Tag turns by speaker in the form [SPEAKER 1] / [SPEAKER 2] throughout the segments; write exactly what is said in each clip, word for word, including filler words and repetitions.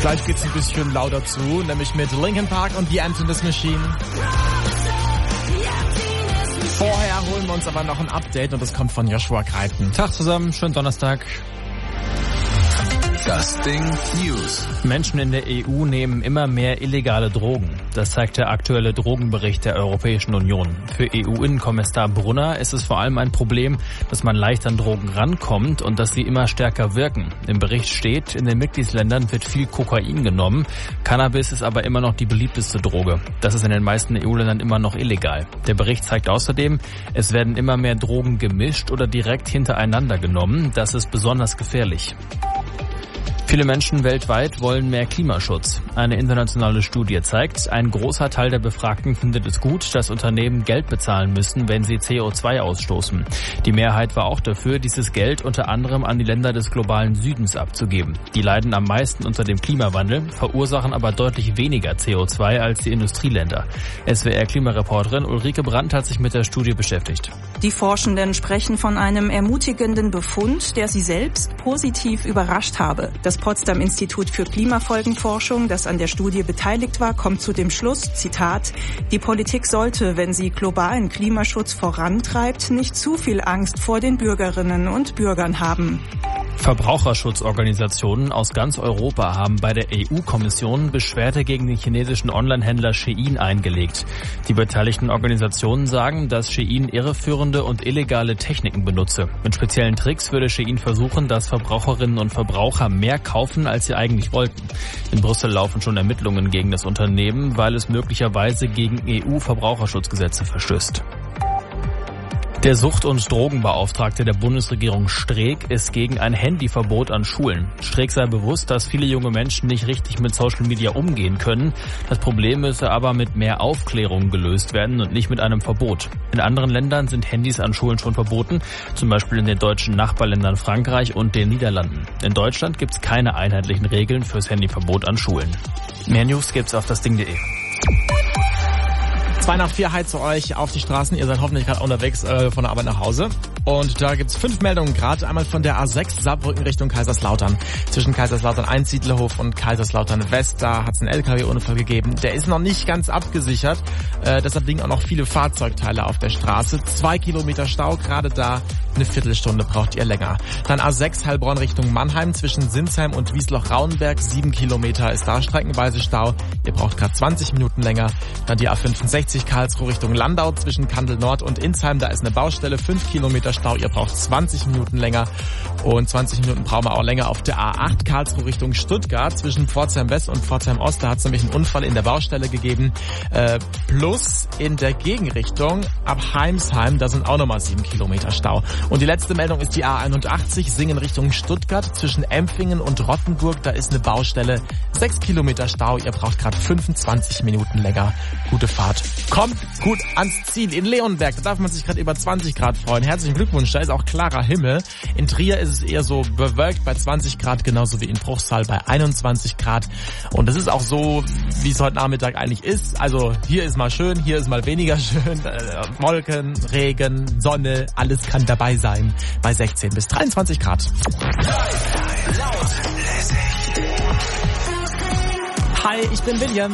[SPEAKER 1] Gleich geht's ein bisschen lauter zu, nämlich mit Linkin Park und The Emptiness Machine. Vorher holen wir uns aber noch ein Update und das kommt von Joshua Greiten.
[SPEAKER 2] Tag zusammen, schönen Donnerstag.
[SPEAKER 3] Das Ding News.
[SPEAKER 2] Menschen in der E U nehmen immer mehr illegale Drogen. Das zeigt der aktuelle Drogenbericht der Europäischen Union. Für E U-Innenkommissar Brunner ist es vor allem ein Problem, dass man leicht an Drogen rankommt und dass sie immer stärker wirken. Im Bericht steht, in den Mitgliedsländern wird viel Kokain genommen. Cannabis ist aber immer noch die beliebteste Droge. Das ist in den meisten E U-Ländern immer noch illegal. Der Bericht zeigt außerdem, es werden immer mehr Drogen gemischt oder direkt hintereinander genommen. Das ist besonders gefährlich. Viele Menschen weltweit wollen mehr Klimaschutz. Eine internationale Studie zeigt, ein großer Teil der Befragten findet es gut, dass Unternehmen Geld bezahlen müssen, wenn sie C O zwei ausstoßen. Die Mehrheit war auch dafür, dieses Geld unter anderem an die Länder des globalen Südens abzugeben. Die leiden am meisten unter dem Klimawandel, verursachen aber deutlich weniger C O zwei als die Industrieländer. S W R-Klimareporterin Ulrike Brandt hat sich mit der Studie beschäftigt.
[SPEAKER 4] Die Forschenden sprechen von einem ermutigenden Befund, der sie selbst positiv überrascht habe. Das Potsdam-Institut für Klimafolgenforschung, das an der Studie beteiligt war, kommt zu dem Schluss, Zitat, die Politik sollte, wenn sie globalen Klimaschutz vorantreibt, nicht zu viel Angst vor den Bürgerinnen und Bürgern haben.
[SPEAKER 2] Verbraucherschutzorganisationen aus ganz Europa haben bei der E U-Kommission Beschwerde gegen den chinesischen Online-Händler Shein eingelegt. Die beteiligten Organisationen sagen, dass Shein irreführende und illegale Techniken benutze. Mit speziellen Tricks würde Shein versuchen, dass Verbraucherinnen und Verbraucher mehr kaufen, als sie eigentlich wollten. In Brüssel laufen schon Ermittlungen gegen das Unternehmen, weil es möglicherweise gegen E U-Verbraucherschutzgesetze verstößt. Der Sucht- und Drogenbeauftragte der Bundesregierung Streeck ist gegen ein Handyverbot an Schulen. Streeck sei bewusst, dass viele junge Menschen nicht richtig mit Social Media umgehen können. Das Problem müsse aber mit mehr Aufklärung gelöst werden und nicht mit einem Verbot. In anderen Ländern sind Handys an Schulen schon verboten, zum Beispiel in den deutschen Nachbarländern Frankreich und den Niederlanden. In Deutschland gibt es keine einheitlichen Regeln fürs Handyverbot an Schulen. Mehr News gibt's auf das Ding punkt de.
[SPEAKER 1] Zwei nach vier heizt euch auf die Straßen. Ihr seid hoffentlich gerade unterwegs äh, von der Arbeit nach Hause. Und da gibt's fünf Meldungen gerade. Einmal von der A sechs Saarbrücken Richtung Kaiserslautern. Zwischen Kaiserslautern eins Siedlerhof und Kaiserslautern West. Da hat's einen L K W-Unfall gegeben. Der ist noch nicht ganz abgesichert. Äh, deshalb liegen auch noch viele Fahrzeugteile auf der Straße. Zwei Kilometer Stau gerade da. Eine Viertelstunde braucht ihr länger. Dann A sechs Heilbronn Richtung Mannheim. Zwischen Sinsheim und Wiesloch-Rauenberg. Sieben Kilometer ist da streckenweise Stau. Ihr braucht gerade zwanzig Minuten länger. Dann die A fünfundsechzig Karlsruhe Richtung Landau zwischen Kandel Nord und Insheim. Da ist eine Baustelle. Fünf Kilometer Stau. Ihr braucht zwanzig Minuten länger. Und zwanzig Minuten brauchen wir auch länger auf der A acht Karlsruhe Richtung Stuttgart. Zwischen Pforzheim West und Pforzheim Ost. Da hat es nämlich einen Unfall in der Baustelle gegeben. Äh, plus in der Gegenrichtung ab Heimsheim. Da sind auch nochmal sieben Kilometer Stau. Und die letzte Meldung ist die A einundachtzig, Singen Richtung Stuttgart, zwischen Empfingen und Rottenburg, da ist eine Baustelle, sechs Kilometer Stau, ihr braucht gerade fünfundzwanzig Minuten länger. Gute Fahrt. Kommt gut ans Ziel. In Leonberg, da darf man sich gerade über zwanzig Grad freuen. Herzlichen Glückwunsch, da ist auch klarer Himmel. In Trier ist es eher so bewölkt bei zwanzig Grad, genauso wie in Bruchsal bei einundzwanzig Grad. Und das ist auch so, wie es heute Nachmittag eigentlich ist. Also hier ist mal schön, hier ist mal weniger schön. Äh, Wolken, Regen, Sonne, alles kann dabei sein bei sechzehn bis dreiundzwanzig Grad. Hi, ich bin William.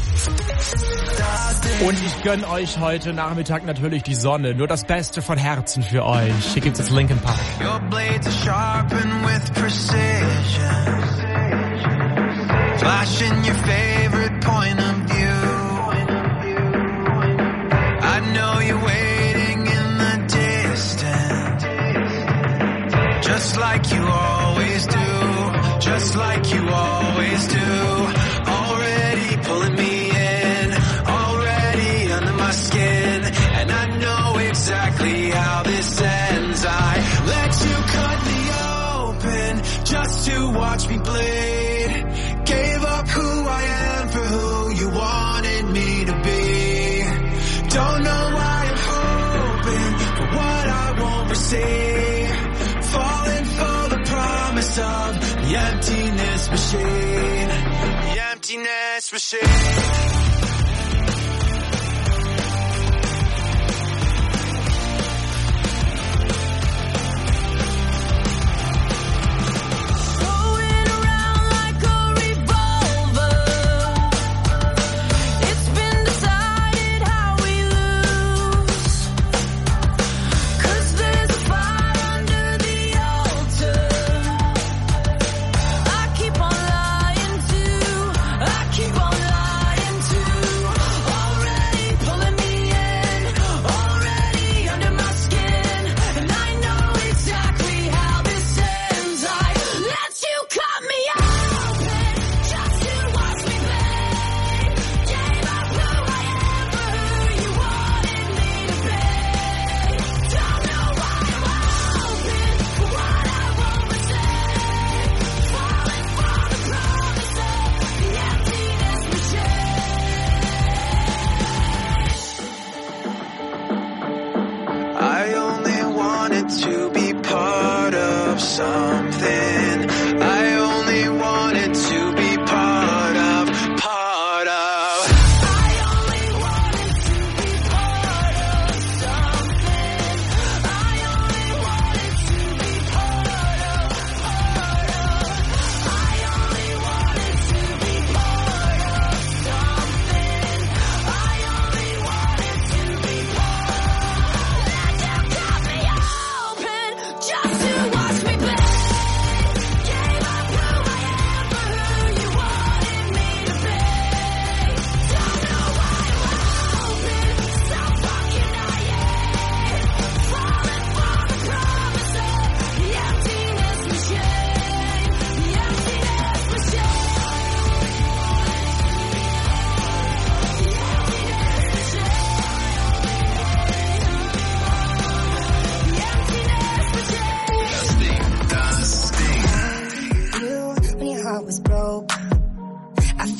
[SPEAKER 1] Und ich gönn euch heute Nachmittag natürlich die Sonne. Nur das Beste von Herzen für euch. Hier gibt's jetzt Linkin Park.
[SPEAKER 5] Your blades are sharpened with precision. Flashing your favorite point of view. I know you're waiting in the distance. Just like you always do. Just like you always do. Already pulling me in. Already under my skin. And I know exactly how this ends. I let you cut me open just to watch me bleed. Gave up who I am for who you wanted me to be. Don't know why I'm hoping for what I won't receive. Falling for the promise of the emptiness machine. The emptiness machine.
[SPEAKER 6] Going around like a revolver.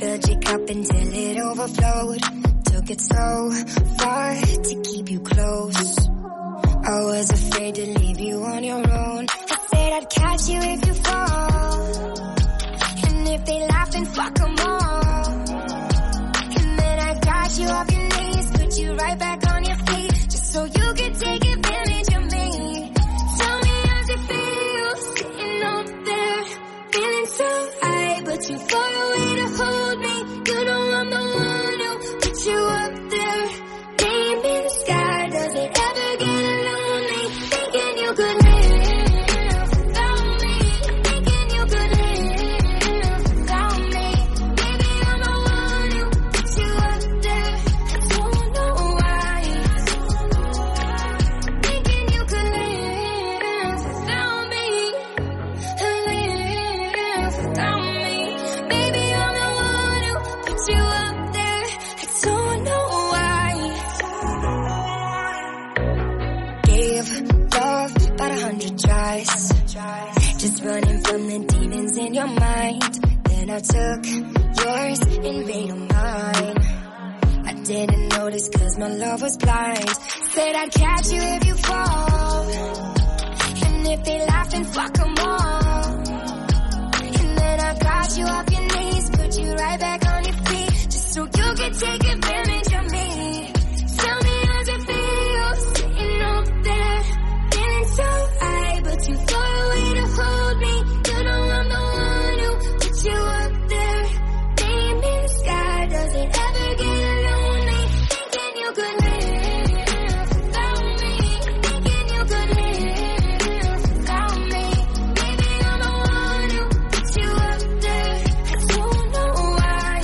[SPEAKER 3] Filled your cup until it overflowed. Took it so far to keep you close. I was afraid to leave you on your own. I said I'd catch you if you fall. And if they laugh, then fuck them all. And then I got you off your knees, put you right back on your feet, just so you could take advantage of me. Tell me how's it feel, sitting up there, feeling so high, but too far away to hold me. You know I'm the one who put you up there. Name in the sky, does it ever get lonely? Thinking you could live without me. Thinking you could live without me. Maybe I'm the one who put you up there. I don't know why. Thinking you could live without me. Live without me. Maybe I'm the one who put you up there. I don't know why. Gave love about a hundred tries, just running from the demons in your mind. Then I took yours and made them mine. I didn't notice cause my love was blind. Said I'd catch you if you fall. And if they laugh, then fuck them all. And then I got you off your knees, put you right back on your feet, just so you could take advantage of me. Tell me how's it feel, sitting up there, feeling so high, but too far away to hold me. You know I'm the one who put you up there. Name in the sky, does it ever get lonely? Thinking you could live without me. Thinking you could live without me. Maybe I'm the one who put you up there. I don't know why.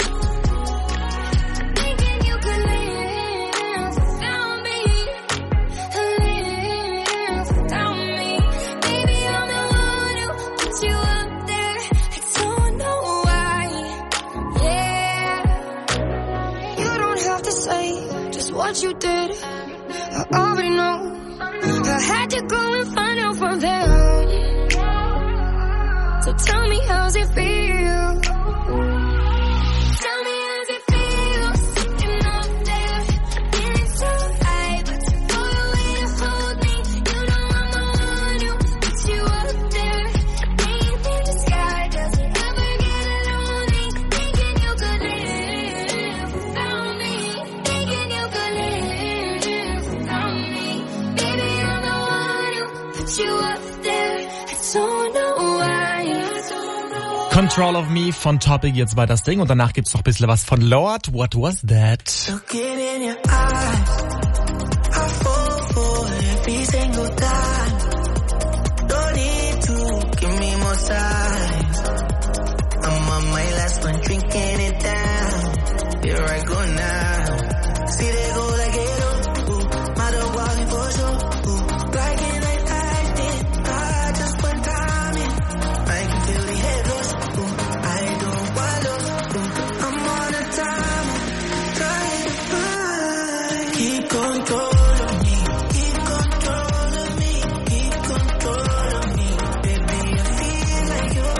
[SPEAKER 3] Thinking you could live without me. Live without me. Maybe I'm the one who put you up there. I don't know why. Yeah. You don't have to say just what you did. I already know. I had to go and find out from them. So tell me how's it feel. Tell me how's it feel, sitting up there, feeling so high, but too far away to hold me. You know I'm the one who put you up there. Name in the sky, does it ever get lonely? Thinking you could live without me. Thinking you could live without me. Baby, I'm the one who put you up there. I don't know why.
[SPEAKER 1] Control of Me von Topic, jetzt bei das Ding. Und danach gibt's noch ein bisschen was von Lord. What was that?
[SPEAKER 5] Looking in your eyes, I fall for every single time. Don't need to give me more signs. I'm on my last one, drinking it down. Here I go now. See they go like it up. Ooh, my dog walking for sure. Ooh, like it like acting. I just one time in. I can feel the head loss. Ooh, I don't want lost. Ooh, I'm on a time. Trying to find. Keep control of me. Keep control of me. Keep control of me. Baby, I feel like you're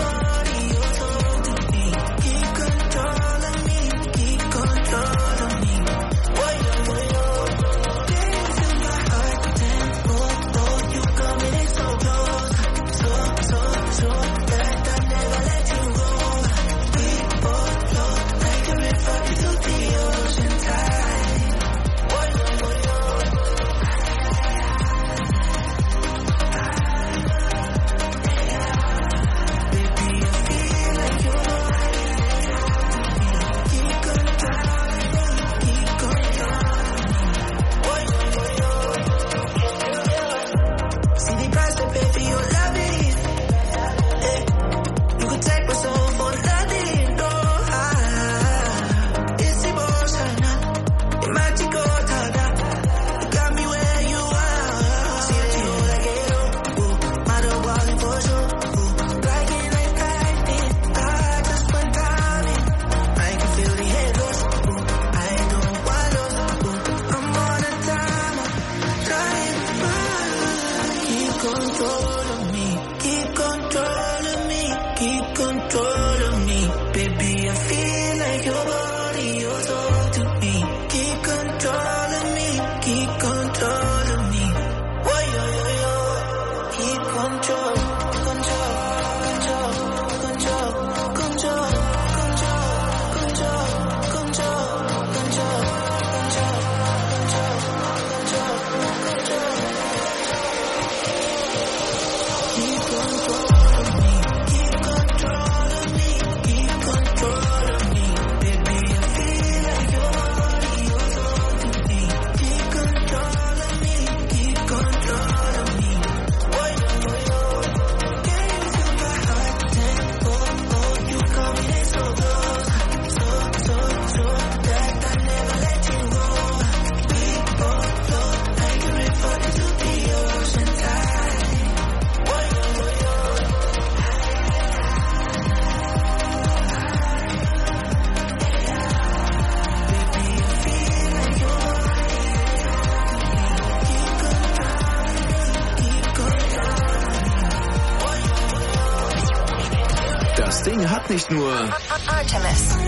[SPEAKER 6] ist nicht nur
[SPEAKER 3] Artemis.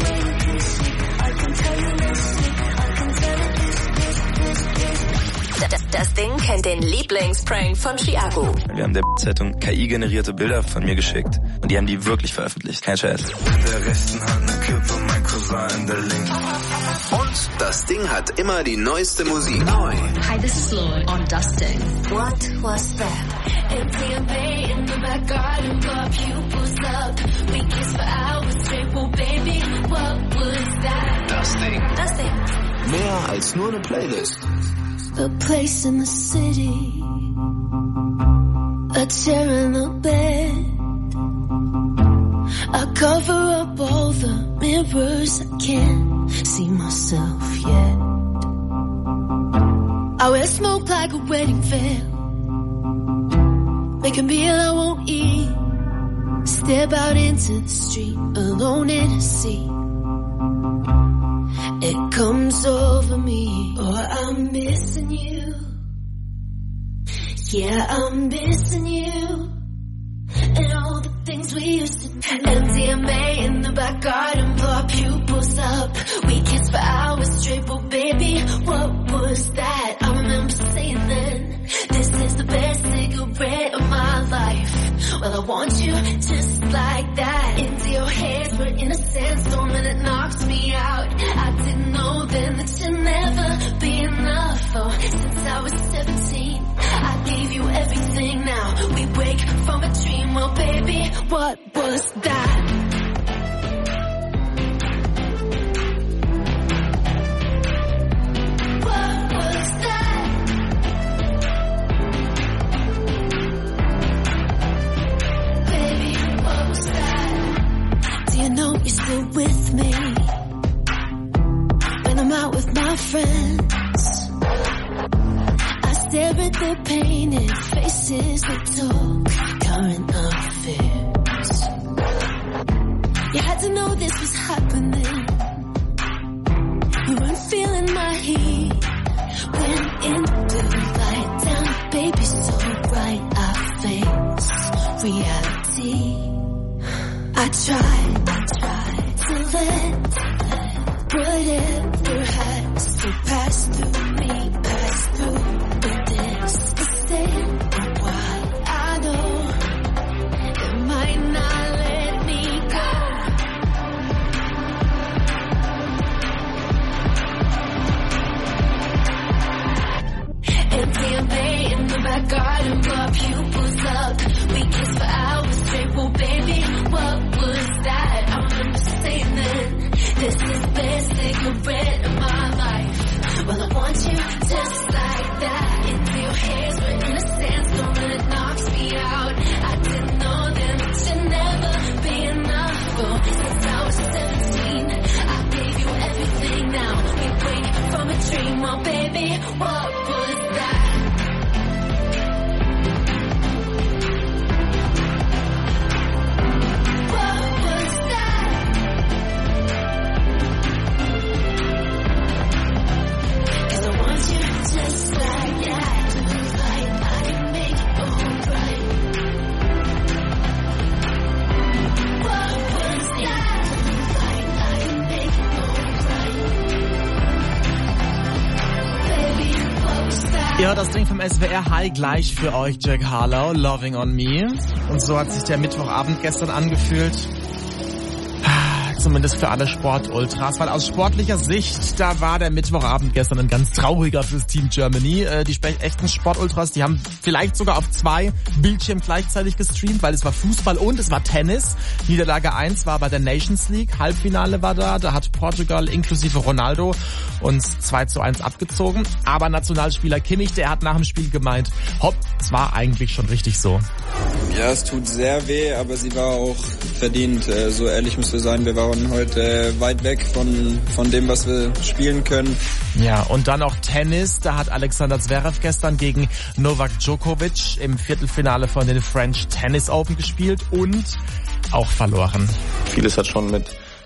[SPEAKER 3] Das Ding kennt den Lieblingsprank von Chiago.
[SPEAKER 7] Wir haben der Zeitung K I-generierte Bilder von mir geschickt. Und die haben die wirklich veröffentlicht. Kein Scheiß.
[SPEAKER 5] Der rechten Hand eine Kippe, mein Cousin in der linken.
[SPEAKER 6] und das Ding hat immer die neueste Musik. Neu.
[SPEAKER 8] Hi, this is Lord on Dustin.
[SPEAKER 3] What was that?
[SPEAKER 9] M D M A in the back garden, got pupils up. We kiss for hours straight, well baby, what was that?
[SPEAKER 6] Das Ding.
[SPEAKER 3] Das Ding.
[SPEAKER 6] Mehr als nur eine Playlist.
[SPEAKER 9] A place in the city, a chair in the bed. I cover up all the mirrors, I can't see myself yet. I wear smoke like a wedding veil, make a meal I won't eat, step out into the street, alone in a seat. It comes over me, oh I'm missing you. Yeah, I'm missing you. And all the things we used to do. M D M A in the back garden, blow our pupils up. We kissed for hours straight, but baby, what was that? I remember saying then, this is the best cigarette of my life. Well, I want you just like that. Into your hands, we're in a sandstorm and it knocks me out. I didn't know then that you'd never be enough. Oh, since I was seventeen, I gave you everything. Now we wake from a dream. Well, baby, what was that? What was that? Baby, what was that? Do you know you're still with me when I'm out with my friends? I stare at their painted faces, they talk current affairs. You had to know this was happening. You weren't feeling my heat. Went into the light down, baby, so bright I face reality. I tried, I tried to let whatever has to pass through me, pass through. But this is staying a while. I know it might not let me go. M D M A in the back garden, blow pupils up. We kissed for hours straight, well baby, what was that? I remember saying then, this is the best cigarette of my life. Well, I want you just like that. Into your hands, we're in a sandstorm and it knocks me out. I didn't know then that you'd never be enough. Oh, since I was seventeen, I gave you everything. Now we wake from a dream. Oh, baby, what was that? What was that? 'Cause I want you just like that. To the light, I can make it alright. What was that? To the light, I can make it alright. Baby, what was that?
[SPEAKER 1] Ihr hört das Ding vom S W R. Hi, gleich für euch Jack Harlow, Loving on Me. Und so hat sich der Mittwochabend gestern angefühlt. Zumindest für alle Sportultras, weil aus sportlicher Sicht, da war der Mittwochabend gestern ein ganz trauriger fürs Team Germany. Äh, die echten Sportultras, die haben vielleicht sogar auf zwei Bildschirmen gleichzeitig gestreamt, weil es war Fußball und es war Tennis. Niederlage eins war bei der Nations League, Halbfinale war da, da hat Portugal inklusive Ronaldo uns zwei zu eins abgezogen. Aber Nationalspieler Kimmich, der hat nach dem Spiel gemeint, hopp, es war eigentlich schon richtig so.
[SPEAKER 10] Ja, es tut sehr weh, aber sie war auch verdient. So ehrlich müssen wir sein, wir waren heute weit weg von, von dem, was wir spielen können.
[SPEAKER 1] Ja, und dann auch Tennis. Da hat Alexander Zverev gestern gegen Novak Djokovic im Viertelfinale von den French Tennis Open gespielt und auch verloren.
[SPEAKER 11] Vieles hat schon mit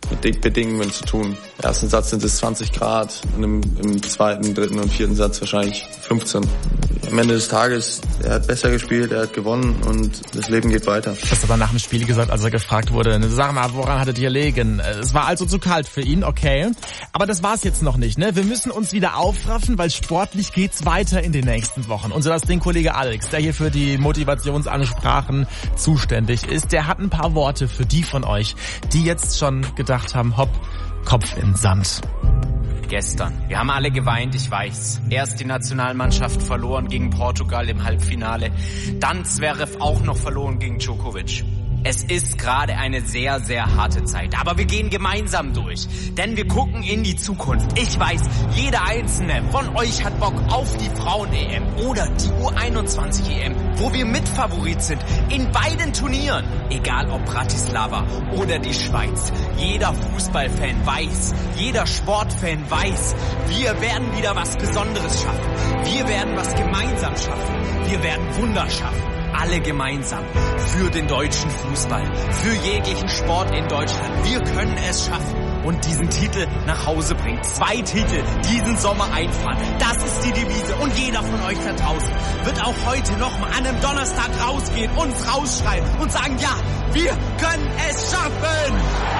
[SPEAKER 11] mit dick Bedingungen zu tun. Im ersten Satz sind es zwanzig Grad und im, im zweiten, dritten und vierten Satz wahrscheinlich fünfzehn. Am Ende des Tages, er hat besser gespielt, er hat gewonnen und das Leben geht weiter.
[SPEAKER 1] Das hat er nach dem Spiel gesagt, als er gefragt wurde, sag mal, woran hattet ihr gelegen? Es war also zu kalt für ihn, okay. Aber das war's jetzt noch nicht, ne? Wir müssen uns wieder aufraffen, weil sportlich geht's weiter in den nächsten Wochen. Unser das Ding Kollege Alex, der hier für die Motivationsansprachen zuständig ist, der hat ein paar Worte für die von euch, die jetzt schon gedacht haben, hopp, Kopf in Sand.
[SPEAKER 12] Gestern. Wir haben alle geweint, ich weiß. Erst die Nationalmannschaft verloren gegen Portugal im Halbfinale. Dann Zverev auch noch verloren gegen Djokovic. Es ist gerade eine sehr, sehr harte Zeit. Aber wir gehen gemeinsam durch. Denn wir gucken in die Zukunft. Ich weiß, jeder Einzelne von euch hat Bock auf die Frauen-E M oder die U einundzwanzig E M, wo wir Mitfavorit sind in beiden Turnieren. Egal ob Bratislava oder die Schweiz. Jeder Fußballfan weiß, jeder Sportfan weiß, wir werden wieder was Besonderes schaffen. Wir werden was gemeinsam schaffen. Wir werden Wunder schaffen. Alle gemeinsam für den deutschen Fußball, für jeglichen Sport in Deutschland. Wir können es schaffen und diesen Titel nach Hause bringen. Zwei Titel diesen Sommer einfahren. Das ist die Devise und jeder von euch da draußen wird auch heute noch mal an einem Donnerstag rausgehen, uns rausschreien und sagen, ja, wir können es schaffen.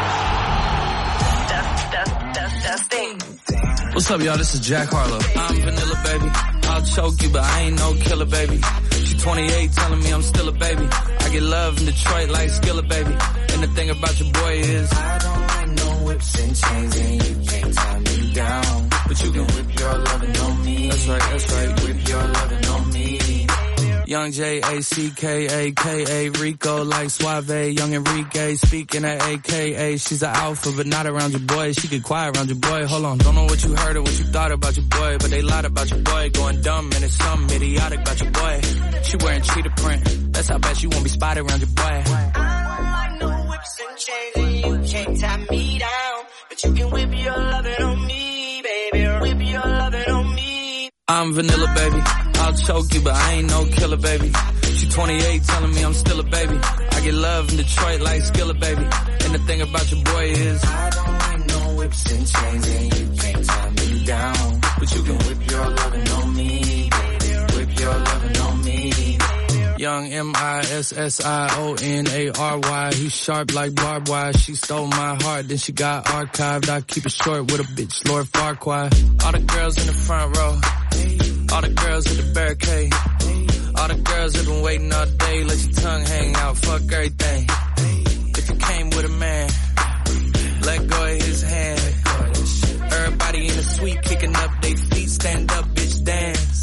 [SPEAKER 13] Das, das, das, das Ding.
[SPEAKER 14] What's up, y'all? This is Jack Harlow. I'm Vanilla, baby. I'll choke you, but I ain't no killer, baby. She twenty-eight, telling me I'm still a baby. I get love in Detroit like Skillet, baby. And the thing about your boy is
[SPEAKER 5] I don't like no whips and chains, and you can't tie me down.
[SPEAKER 14] But you can
[SPEAKER 5] whip your lovin' on me.
[SPEAKER 14] That's right, that's right.
[SPEAKER 5] Whip your lovin' on me.
[SPEAKER 14] Young J A C K A K A Rico like Suave, young Enrique speaking at A K A. She's an alpha but not around your boy. She get quiet around your boy. Hold on, don't know what you heard or what you thought about your boy, but they lied about your boy. Going dumb and it's something idiotic about your boy. She wearing cheetah print. That's how bad she won't be spotted around your boy.
[SPEAKER 13] I don't like no whips and chains, and you can't tie me down. But you can whip your lovin' on me, baby. Whip your lovin' on me.
[SPEAKER 14] I'm Vanilla, baby. I'll choke you, but I ain't no killer, baby. She twenty-eight, telling me I'm still a baby. I get love in Detroit like Skillet, baby. And the thing about your boy is
[SPEAKER 5] I don't like no whips and chains, and you can't tie me down.
[SPEAKER 14] But you can
[SPEAKER 5] whip your lovin' on me, baby. Whip your lovin' on me.
[SPEAKER 14] Young M I S S I O N A R Y. He's sharp like barbed wire. She stole my heart, then she got archived. I keep it short with a bitch, Lord Farquaad. All the girls in the front row. All the girls at the barricade. All the girls have been waiting all day. Let your tongue hang out, fuck everything. If you came with a man, let go of his hand. Everybody in the suite kicking up their feet. Stand up, bitch, dance.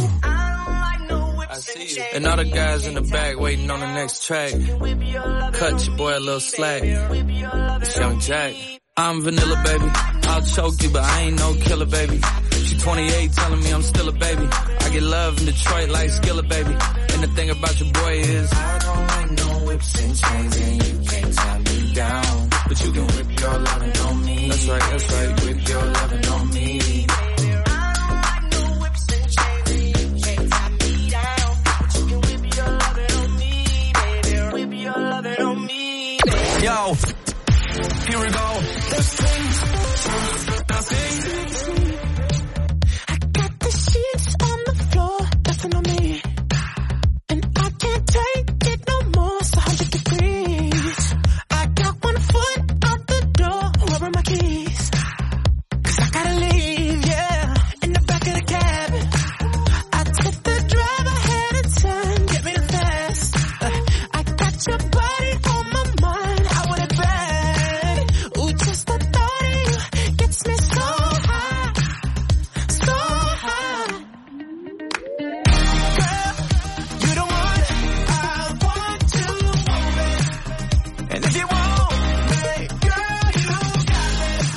[SPEAKER 14] I see you. And all the guys in the back waiting on the next track. Cut your boy a little slack. It's Young Jack. I'm Vanilla, baby. I'll choke you, but I ain't no killer, baby. She twenty-eight, telling me I'm still a baby. I get love in Detroit like Skillet, baby. And the thing about your boy is
[SPEAKER 5] I don't like no whips and chains, and you can't tie me down.
[SPEAKER 14] But you can
[SPEAKER 5] whip your lovin' on me.
[SPEAKER 14] That's right, that's right.
[SPEAKER 5] Whip your lovin' on me.
[SPEAKER 13] Yo, here we go. Let's sing. Let's sing.
[SPEAKER 9] I got the sheets on the floor, nothing on me. And I can't take it no more, it's a hundred degrees. I got one foot out the door, where are my keys? Cause I gotta leave, yeah, in the back of the cab. I took the drive, I had a turn, get me the fast. Uh, I got your body on my mind, I want it bad. Ooh, just the thought of you gets me so high, so high. Girl, you don't want it, I want to move it. And if you want me, girl, you got it.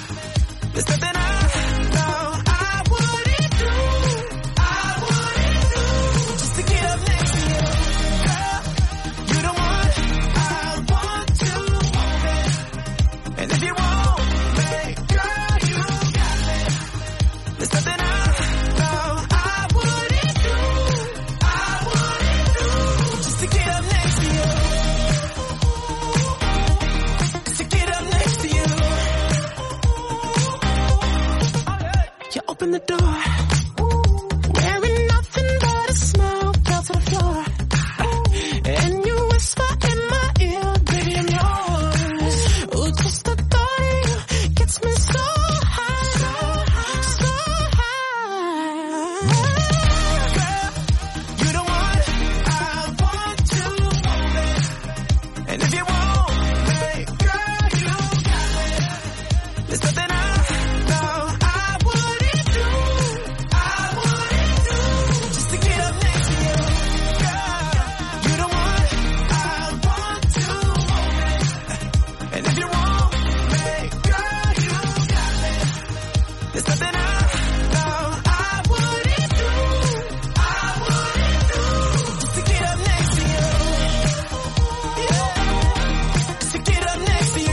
[SPEAKER 15] you open the door. Wearing nothing but a smile, fell to the floor. And you whisper in my ear, baby, I'm yours. Ooh, just the thought of you gets me so high, so high. Girl, you the one I want to hold it. And if you want me, girl, you got it. There's nothing I know I wouldn't do, I wouldn't do, just to get up next to you. Girl, you the one I want to hold it. And if you want me, girl, you got it. There's nothing I know I wouldn't do, I wouldn't do, just to get up next to you. Yeah, just to get up next to you.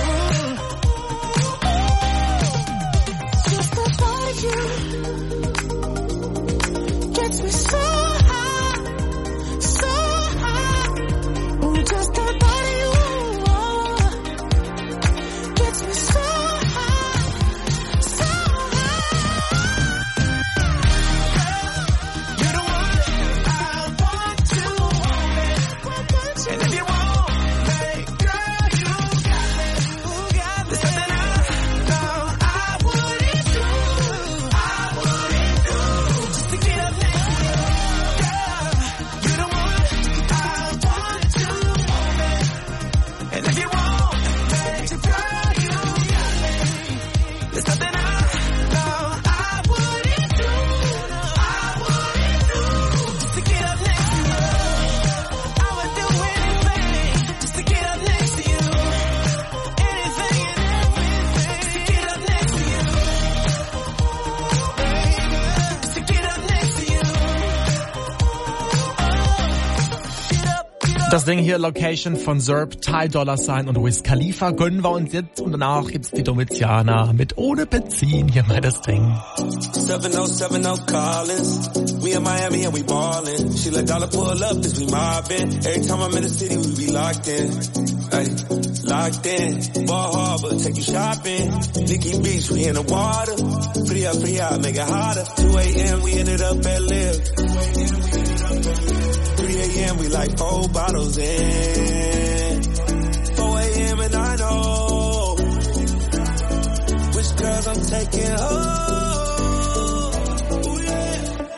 [SPEAKER 15] Just the thought of you gets me so high, so high. Ooh, just the thought of you gets me so high, so high. You're the one I want to hold it. And if you want me, girl, you got it. There's something I know I wouldn't do, I wouldn't do, just to get up next to you. Girl, you're the one I want to hold it. And if you want me, girl, you got it. There's something I know I wouldn't do, I wouldn't do, just to get up next to you. I would do anything just to get up next to you. Anything and everything just to get up next to you. Just to get up next to you.
[SPEAKER 1] Das Ding hier, Location von Zerb, Ty Dolla Sign und Wiz Khalifa, gönnen wir uns jetzt. Und danach gibt's die Domiziana mit Ohne Benzin. Hier mal das Ding.
[SPEAKER 16] seven oh seven oh Collins. We in Miami and we ballin'. She let dollar pull up as we mobbin'. Every time I'm in the city, we be locked in. Ay, locked in. Ball Harbor, take you shopping. Nikki Beach, we in the water. Free up, free out, make it hotter. two a.m. we ended up at Live. three a.m. we like four bottles in. four a.m. and I know which girls I'm taking home. Ooh, yeah.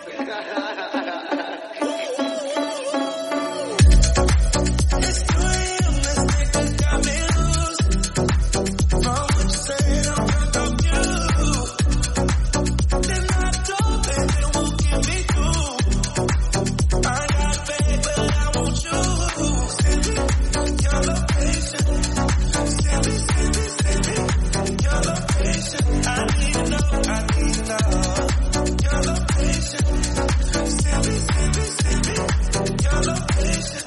[SPEAKER 16] It's three a.m. Let's take this got me loose. From what you said, I'm drunk off you. Then I drove and they won't get me through. I got bad, but I want you. Send me your location. Send me, send me, send me your location. I need to know, I need to know your location. Send me, send me, send me your location.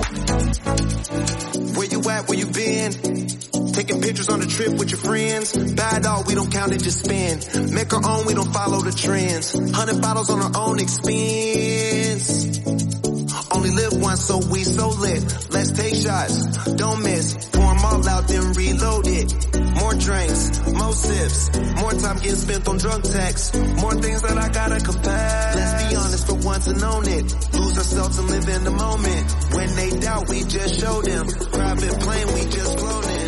[SPEAKER 17] Where you at, where you been? Taking pictures on the trip with your friends. Bad dog, we don't count it, just spend. Make our own, we don't follow the trends. Hundred bottles on our own expense. Only live once, so we so lit. Let's take shots, don't miss. Pour 'em all out, then reload it. More drinks, more sips. More time getting spent on drunk texts. More things that I gotta confess. Let's be honest for once and own it. Lose ourselves and live in the moment. When they doubt, we just show them. Private plane, we just float in.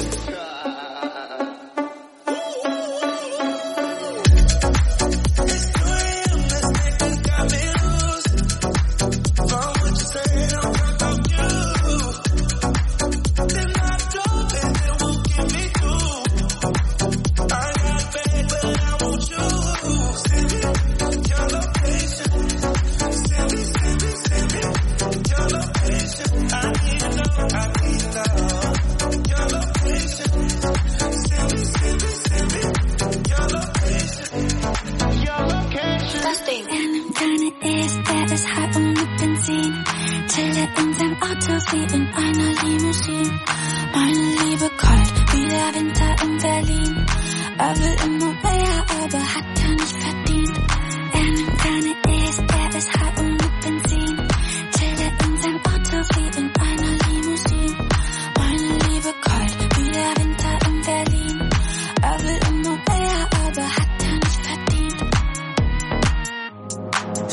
[SPEAKER 9] Er will immer mehr, aber hat er nicht verdient.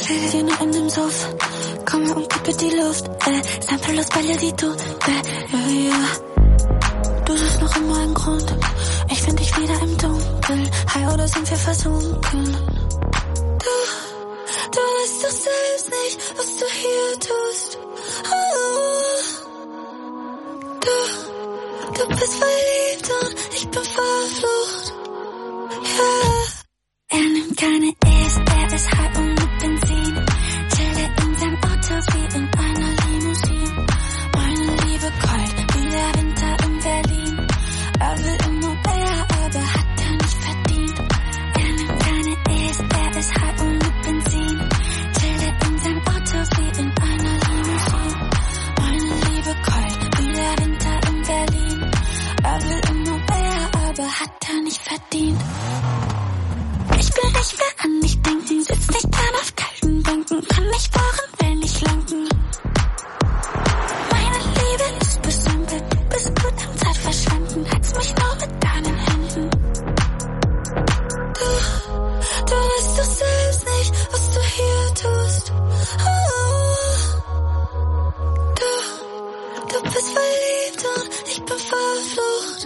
[SPEAKER 9] Träne in dem Suff. Komm her und kippe die Luft, äh, Sample los Ballerito, äh, ja, ja. Du suchst noch immer einen Grund, ich find dich wieder im Dunkeln. High oder sind wir versunken? Du, du weißt doch selbst nicht, was du hier tust. Oh, du, du bist verliebt und ich bin verflucht. Yeah. Er nimmt keine E's, er ist high und mit Benzin. Chille in seinem Auto wie in einer Limousine. Meine Liebe kalt wie der Winter in Berlin. Er will immer mehr, aber hat er nicht verdient. Er nimmt keine E's, er ist high und mit Benzin. Chille in seinem Auto wie in einer Limousine. Meine Liebe kalt wie der Winter in Berlin. Er will immer mehr, aber hat er nicht verdient. Ich will nicht mehr an dich denken, sitz nicht gern auf kalten Bänken, kann nicht fahren, will nicht lenken. Meine Liebe ist besimpelt, du bist gut am Zeitverschwenden, halt's mich nur mit deinen Händen. Du, du weißt doch selbst nicht, was du hier tust. Oh, du, du bist verliebt und ich bin verflucht.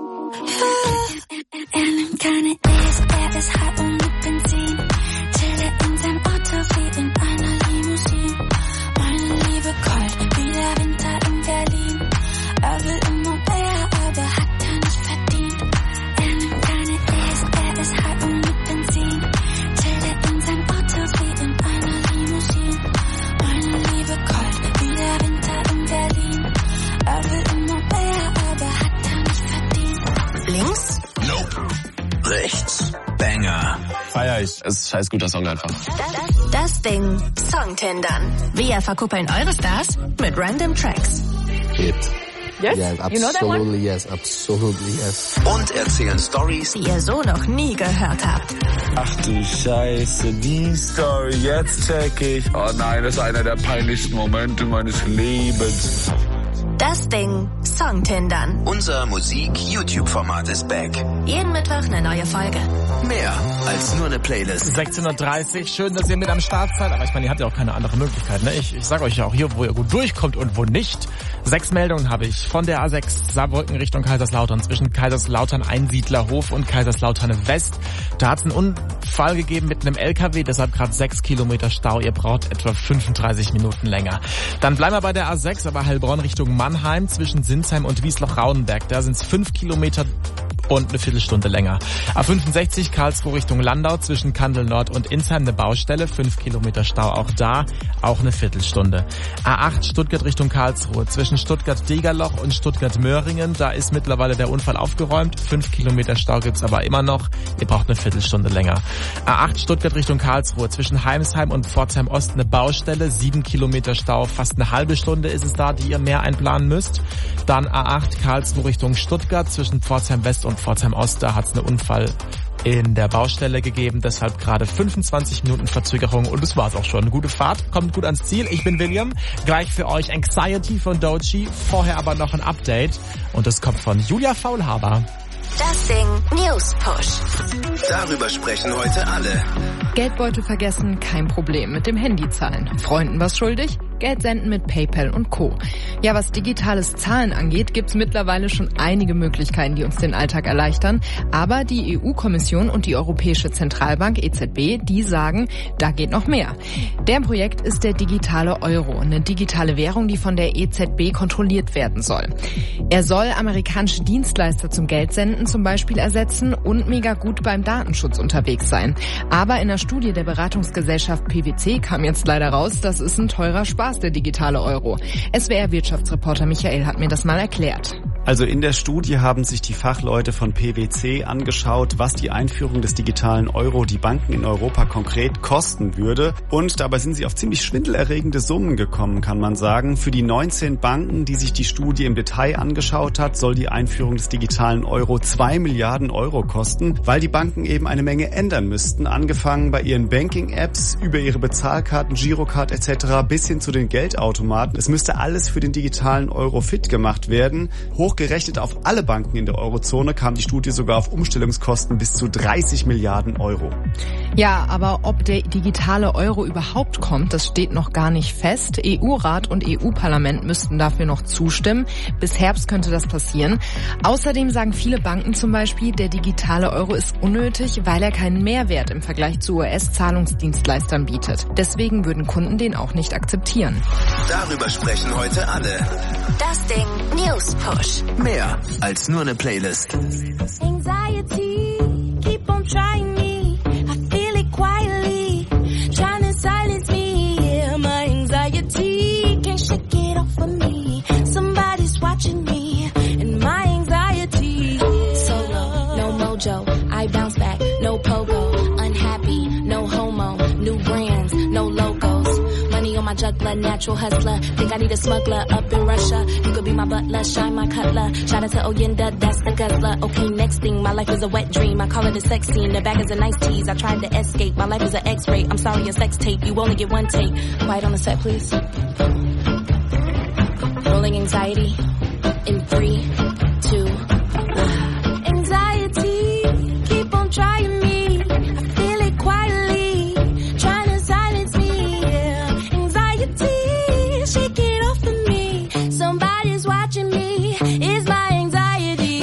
[SPEAKER 9] Yeah. Er nimmt keine E's, er ist high und mit Benzin. Chille in seinem Auto wie in einer Limousine. Meine Liebe kalt wie der Winter in Berlin. Er will immer mehr, aber hat er nicht verdient. Er nimmt keine E's, er ist high und mit Benzin. Chille in seinem Auto wie in einer Limousine. Meine Liebe kalt wie der Winter in Berlin. Er will immer mehr, aber hat er nicht verdient.
[SPEAKER 3] Links?
[SPEAKER 6] Nope. Rechts. Banger.
[SPEAKER 18] Feier ich. Es ist scheiß guter Song einfach.
[SPEAKER 3] Das, das Ding. Songtendern. Wir verkuppeln eure Stars mit random Tracks.
[SPEAKER 19] Hit.
[SPEAKER 3] Yes?
[SPEAKER 19] Yeah,
[SPEAKER 3] You know that one?
[SPEAKER 19] absolutely yes, absolutely yes.
[SPEAKER 6] Und erzählen Stories,
[SPEAKER 3] Die ihr so noch nie gehört habt.
[SPEAKER 18] Ach du Scheiße, die Story, jetzt check ich. Oh nein, das ist einer der peinlichsten Momente meines Lebens.
[SPEAKER 3] Das Ding. Songtendern.
[SPEAKER 6] unser Musik-YouTube-Format ist back.
[SPEAKER 3] Jeden Mittwoch eine neue Folge.
[SPEAKER 6] Mehr als nur eine Playlist.
[SPEAKER 1] sechzehn Uhr dreißig, schön, dass ihr mit am Start seid, aber ich meine, ihr habt ja auch keine andere Möglichkeit, ne? Ich, ich sage euch ja auch hier, wo ihr gut durchkommt und wo nicht. Sechs Meldungen habe ich von der A sechs Saarbrücken Richtung Kaiserslautern, zwischen Kaiserslautern Einsiedlerhof und Kaiserslautern West. Da hat es einen Unfall gegeben mit einem L K W, deshalb gerade sechs Kilometer Stau. Ihr braucht etwa fünfunddreißig Minuten länger. Dann bleiben wir bei der A sechs, aber Heilbronn Richtung Mannheim, zwischen Sinsheim und Wiesloch-Raudenberg. Da sind es fünf Kilometer und eine Viertelstunde länger. A fünfundsechzig Karlsruhe Richtung Landau, zwischen Kandel Nord und Insheim eine Baustelle, fünf Kilometer Stau auch da, auch eine Viertelstunde. A acht Stuttgart Richtung Karlsruhe, zwischen Stuttgart-Degerloch und Stuttgart-Möhringen, da ist mittlerweile der Unfall aufgeräumt, fünf Kilometer Stau gibt's aber immer noch, ihr braucht eine Viertelstunde länger. A acht Stuttgart Richtung Karlsruhe, zwischen Heimsheim und Pforzheim Ost eine Baustelle, sieben Kilometer Stau, fast eine halbe Stunde ist es da, die ihr mehr einplanen müsst. Dann A acht Karlsruhe Richtung Stuttgart, zwischen Pforzheim West und Pforzheim Ost, da hat's einen Unfall in der Baustelle gegeben, deshalb gerade fünfundzwanzig Minuten Verzögerung und das war's auch schon. Gute Fahrt, kommt gut ans Ziel. Ich bin William, gleich für euch Anxiety von Doechii, vorher aber noch ein Update und das kommt von Julia Faulhaber.
[SPEAKER 3] Das Ding News Push.
[SPEAKER 6] Darüber sprechen heute alle.
[SPEAKER 20] Geldbeutel vergessen, kein Problem. Mit dem Handy zahlen. Freunden was schuldig? Geld senden mit PayPal und Co. Ja, was digitales Zahlen angeht, gibt's mittlerweile schon einige Möglichkeiten, die uns den Alltag erleichtern. Aber die E U-Kommission und die Europäische Zentralbank E Z B, die sagen, da geht noch mehr. Der Projekt ist der digitale Euro, eine digitale Währung, die von der E Z B kontrolliert werden soll. Er soll amerikanische Dienstleister zum Geldsenden zum Beispiel ersetzen und mega gut beim Datenschutz unterwegs sein. Aber in der Studie der Beratungsgesellschaft P W C kam jetzt leider raus, das ist ein teurer Spaß, der digitale Euro. S W R-Wirtschaftsreporter Michael hat mir das mal erklärt.
[SPEAKER 21] Also in der Studie haben sich die Fachleute von P W C angeschaut, was die Einführung des digitalen Euro die Banken in Europa konkret kosten würde. Und dabei sind sie auf ziemlich schwindelerregende Summen gekommen, kann man sagen. Für die neunzehn Banken, die sich die Studie im Detail angeschaut hat, soll die Einführung des digitalen Euro zwei Milliarden Euro kosten, weil die Banken eben eine Menge ändern müssten. Angefangen bei ihren Banking-Apps, über ihre Bezahlkarten, Girocard et cetera bis hin zu den Geldautomaten. Es müsste alles für den digitalen Euro fit gemacht werden. Hochgerechnet auf alle Banken in der Eurozone kam die Studie sogar auf Umstellungskosten bis zu dreißig Milliarden Euro.
[SPEAKER 20] Ja, aber ob der digitale Euro überhaupt kommt, das steht noch gar nicht fest. E U-Rat und E U-Parlament müssten dafür noch zustimmen. Bis Herbst könnte das passieren. Außerdem sagen viele Banken zum Beispiel, der digitale Euro ist unnötig, weil er keinen Mehrwert im Vergleich zu U S-Zahlungsdienstleistern bietet. Deswegen würden Kunden den auch nicht akzeptieren.
[SPEAKER 6] Darüber sprechen heute alle.
[SPEAKER 3] Das Ding News Push.
[SPEAKER 6] Mehr als nur eine Playlist.
[SPEAKER 9] Anxiety, keep on trying me. Quietly, trying to silence me, yeah, my anxiety, can't shake it off of me, somebody's watching me, and my anxiety, solo, no mojo, I bounce back, no pogo, unhappy, no homo, new brands, no logos, money on my juggler, natural hustler, think I need a smuggler up in Russia, you could be my butler, shine my cutler, shout out to Oyenda, that's the guzzler, okay, next thing, my life is a wet dream, I call it a sex scene, the bag is a nice tease, I tried to escape, my life is an x-ray, I'm sorry, a sex tape, you only get one take, quiet on the set, please. Rolling anxiety, in three, two, one. Anxiety, keep on trying me, I feel it quietly, trying to silence me, yeah. Anxiety, shake it off of me, somebody's watching me, it's my anxiety.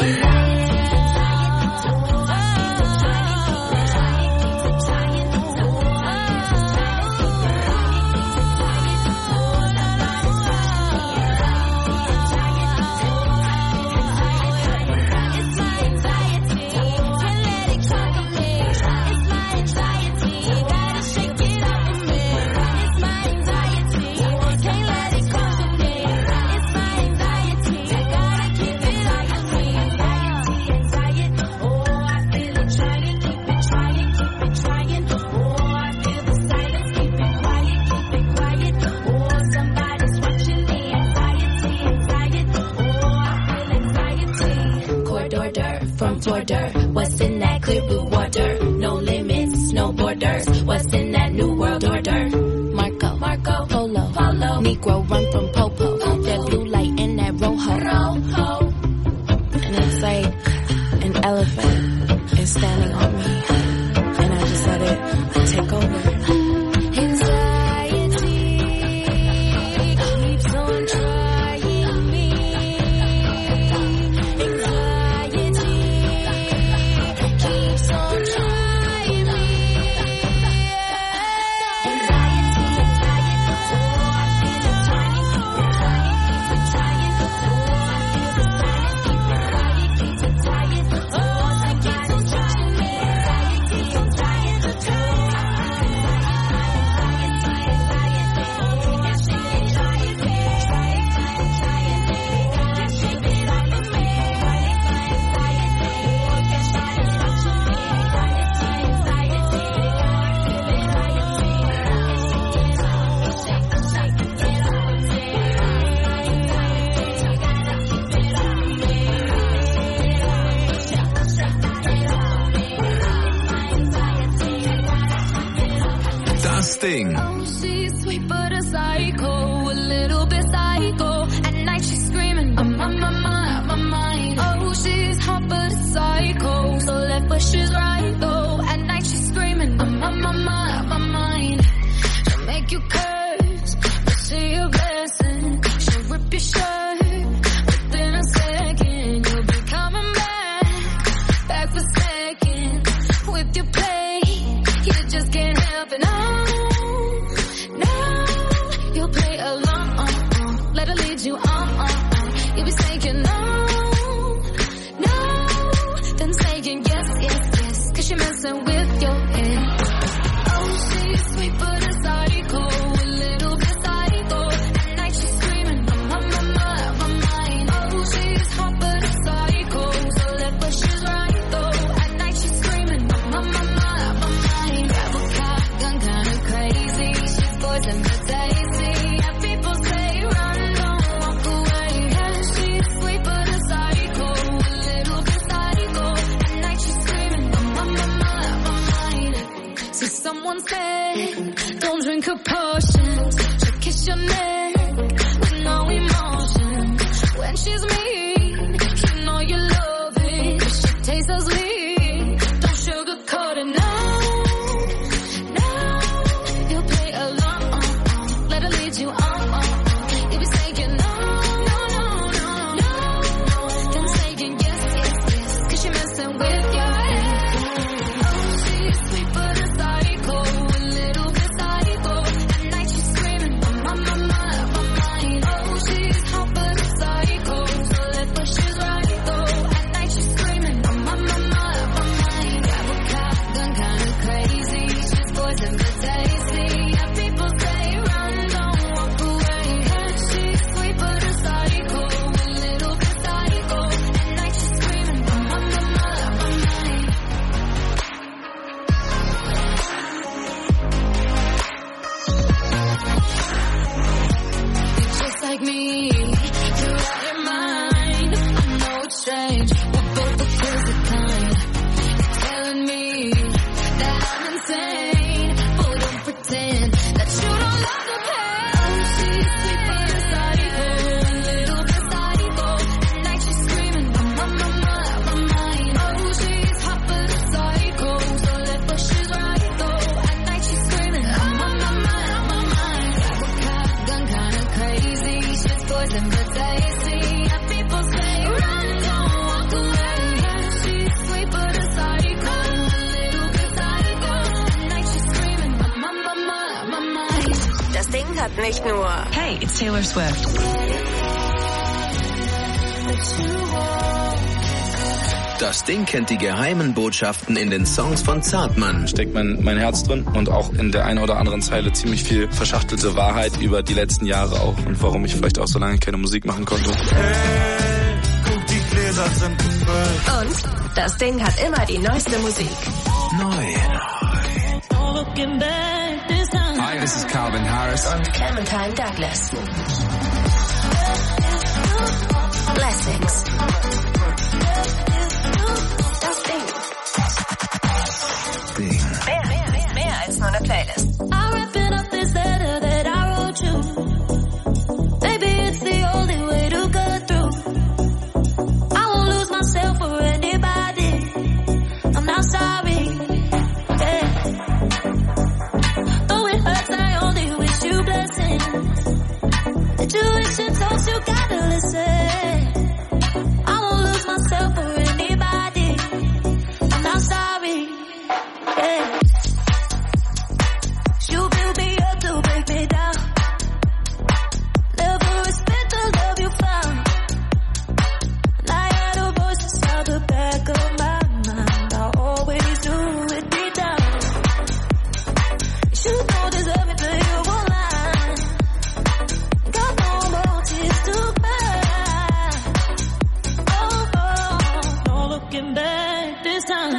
[SPEAKER 9] What's in that clear blue water? No limits, no borders. What's in that new world order? Marco, Marco, Polo, Polo. Negro run from Popo. That blue light in that rojo. Rojo. And it's like an elephant is standing on me. And I just let it take over.
[SPEAKER 6] Ding.
[SPEAKER 9] Oh, she's sweet but a psycho, a little bit psycho. At night she's screaming, I'm on my mind, my mind. Oh, she's hot but a psycho, so left but she's right though. At night she's screaming, I'm on my mind, my mind. She'll make you curse, but see a blessing. She'll rip your shirt, within a second you'll be coming back, back for seconds. With your play, you just can't help it. Oh, you on, on, on. You be saying no, no, then saying yes, yes, yes, cause you're messing with your head. Oh, she's sweet but a psycho, a little bit psycho. At night she's screaming, I'm on my mind, my mind. Oh, she's hot but a psycho, so left but she's right though. At night she's screaming, I'm on my mind, my mind. Grab a cop, gun kinda crazy, she's poison but tasty. Yeah, people say run. Someone said, don't drink her potions. She'll kiss your neck with no emotion. When she's mean, you know you love it. She tastes so sweet. Don't sugarcoat it, no,
[SPEAKER 4] nicht nur
[SPEAKER 8] Hey, it's Taylor Swift.
[SPEAKER 6] Das Ding kennt die geheimen Botschaften in den Songs von Zartmann.
[SPEAKER 7] Steckt mein, mein Herz drin und auch in der einen oder anderen Zeile ziemlich viel verschachtelte Wahrheit über die letzten Jahre auch und warum ich vielleicht auch so lange keine Musik machen konnte.
[SPEAKER 16] Hey, guck, die Gläser sind gefüllt.
[SPEAKER 4] Und das Ding hat immer die neueste Musik.
[SPEAKER 6] Neu.
[SPEAKER 5] Hi, this is Calvin Harris.
[SPEAKER 4] Und Clementine Douglas. Blessings. Das Ding.
[SPEAKER 6] Ding.
[SPEAKER 4] Mehr, mehr, mehr, mehr als nur eine Playlist.
[SPEAKER 9] I'm wrapping up this letter that I wrote you. Maybe it's the only way to get through. I won't lose myself for anybody. I'm not sorry. Yeah. Though it hurts, I only wish you blessings. The tuition talks, you gotta listen. I won't lose myself for anybody. I'm not sorry. Yeah. You build me up to break me down. Never respect the love you found. And I had a voice inside the back of my mind. I always do it deep down. You don't deserve it, but you won't lie. Got no more tears to cry. Oh, oh, no looking back this time.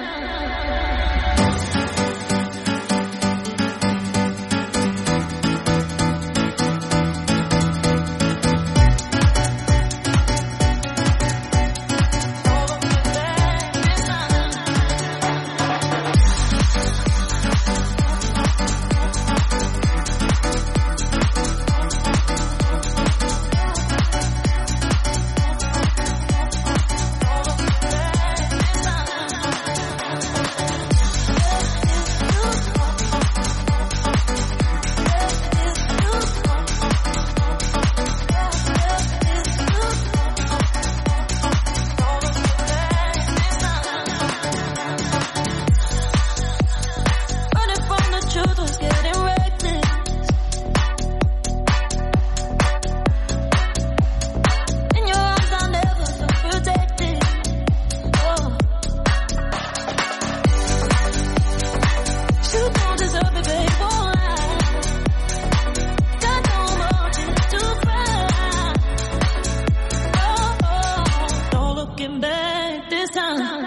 [SPEAKER 9] Running from the truth was getting reckless. In your arms I never felt protected. Oh. You don't deserve it, babe, won't lie. Got no more tears to cry. Oh, oh, no looking back this time.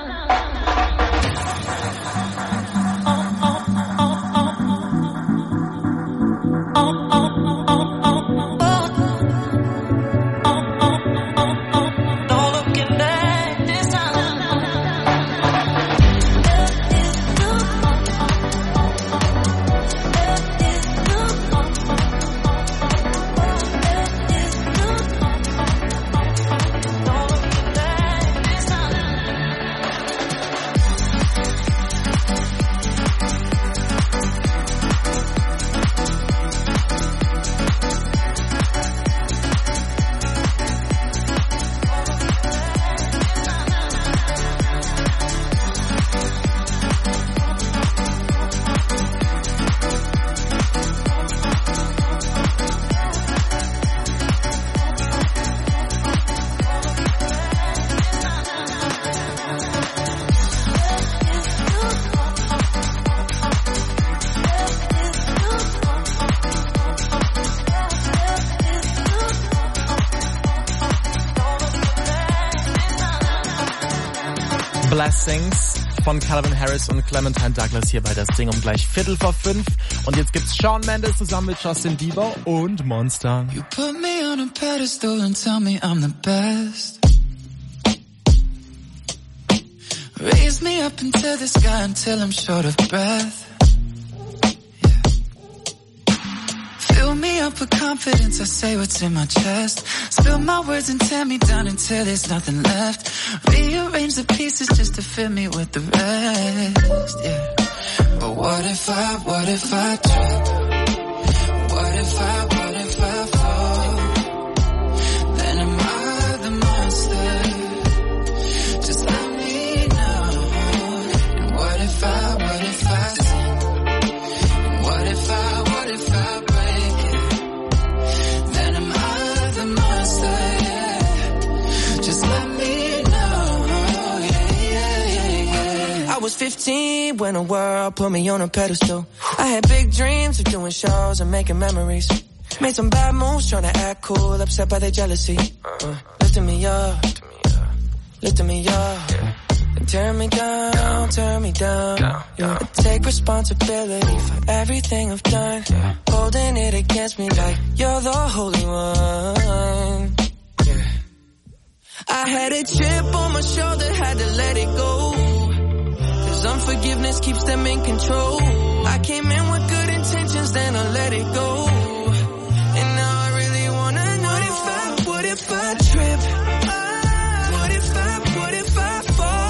[SPEAKER 1] Blessings von Calvin Harris und Clementine Douglas hier bei das Ding um gleich Viertel vor fünf. Und jetzt gibt's Shawn Mendes zusammen mit Justin Bieber und Monster.
[SPEAKER 5] You put me on a pedestal and tell me I'm the best. Raise me up into the sky until I'm short of breath. Fill me up with confidence, I say what's in my chest. Spill my words and tear me down until there's nothing left. Rearrange the pieces just to fill me with the rest, yeah. But what if I, what if I trip? What if I, what if I fall? Then am I the monster? Just let me know. And what if I, what if I sin? And what if I, what if I break it?
[SPEAKER 13] was fifteen when the world put me on a pedestal. I had big dreams of doing shows and making memories. Made some bad moves trying to act cool, upset by their jealousy. Uh, lifting me up, lifting me up. Turn me down, turn me down. Yeah. I take responsibility for everything I've done. Holding it against me like you're the holy one. Yeah. I had a chip on my shoulder, had to let it go. Cause unforgiveness keeps them in control. I came in with good intentions, then I let it go. And now I really wanna know, what if I, what if I trip? What if I, what if I fall?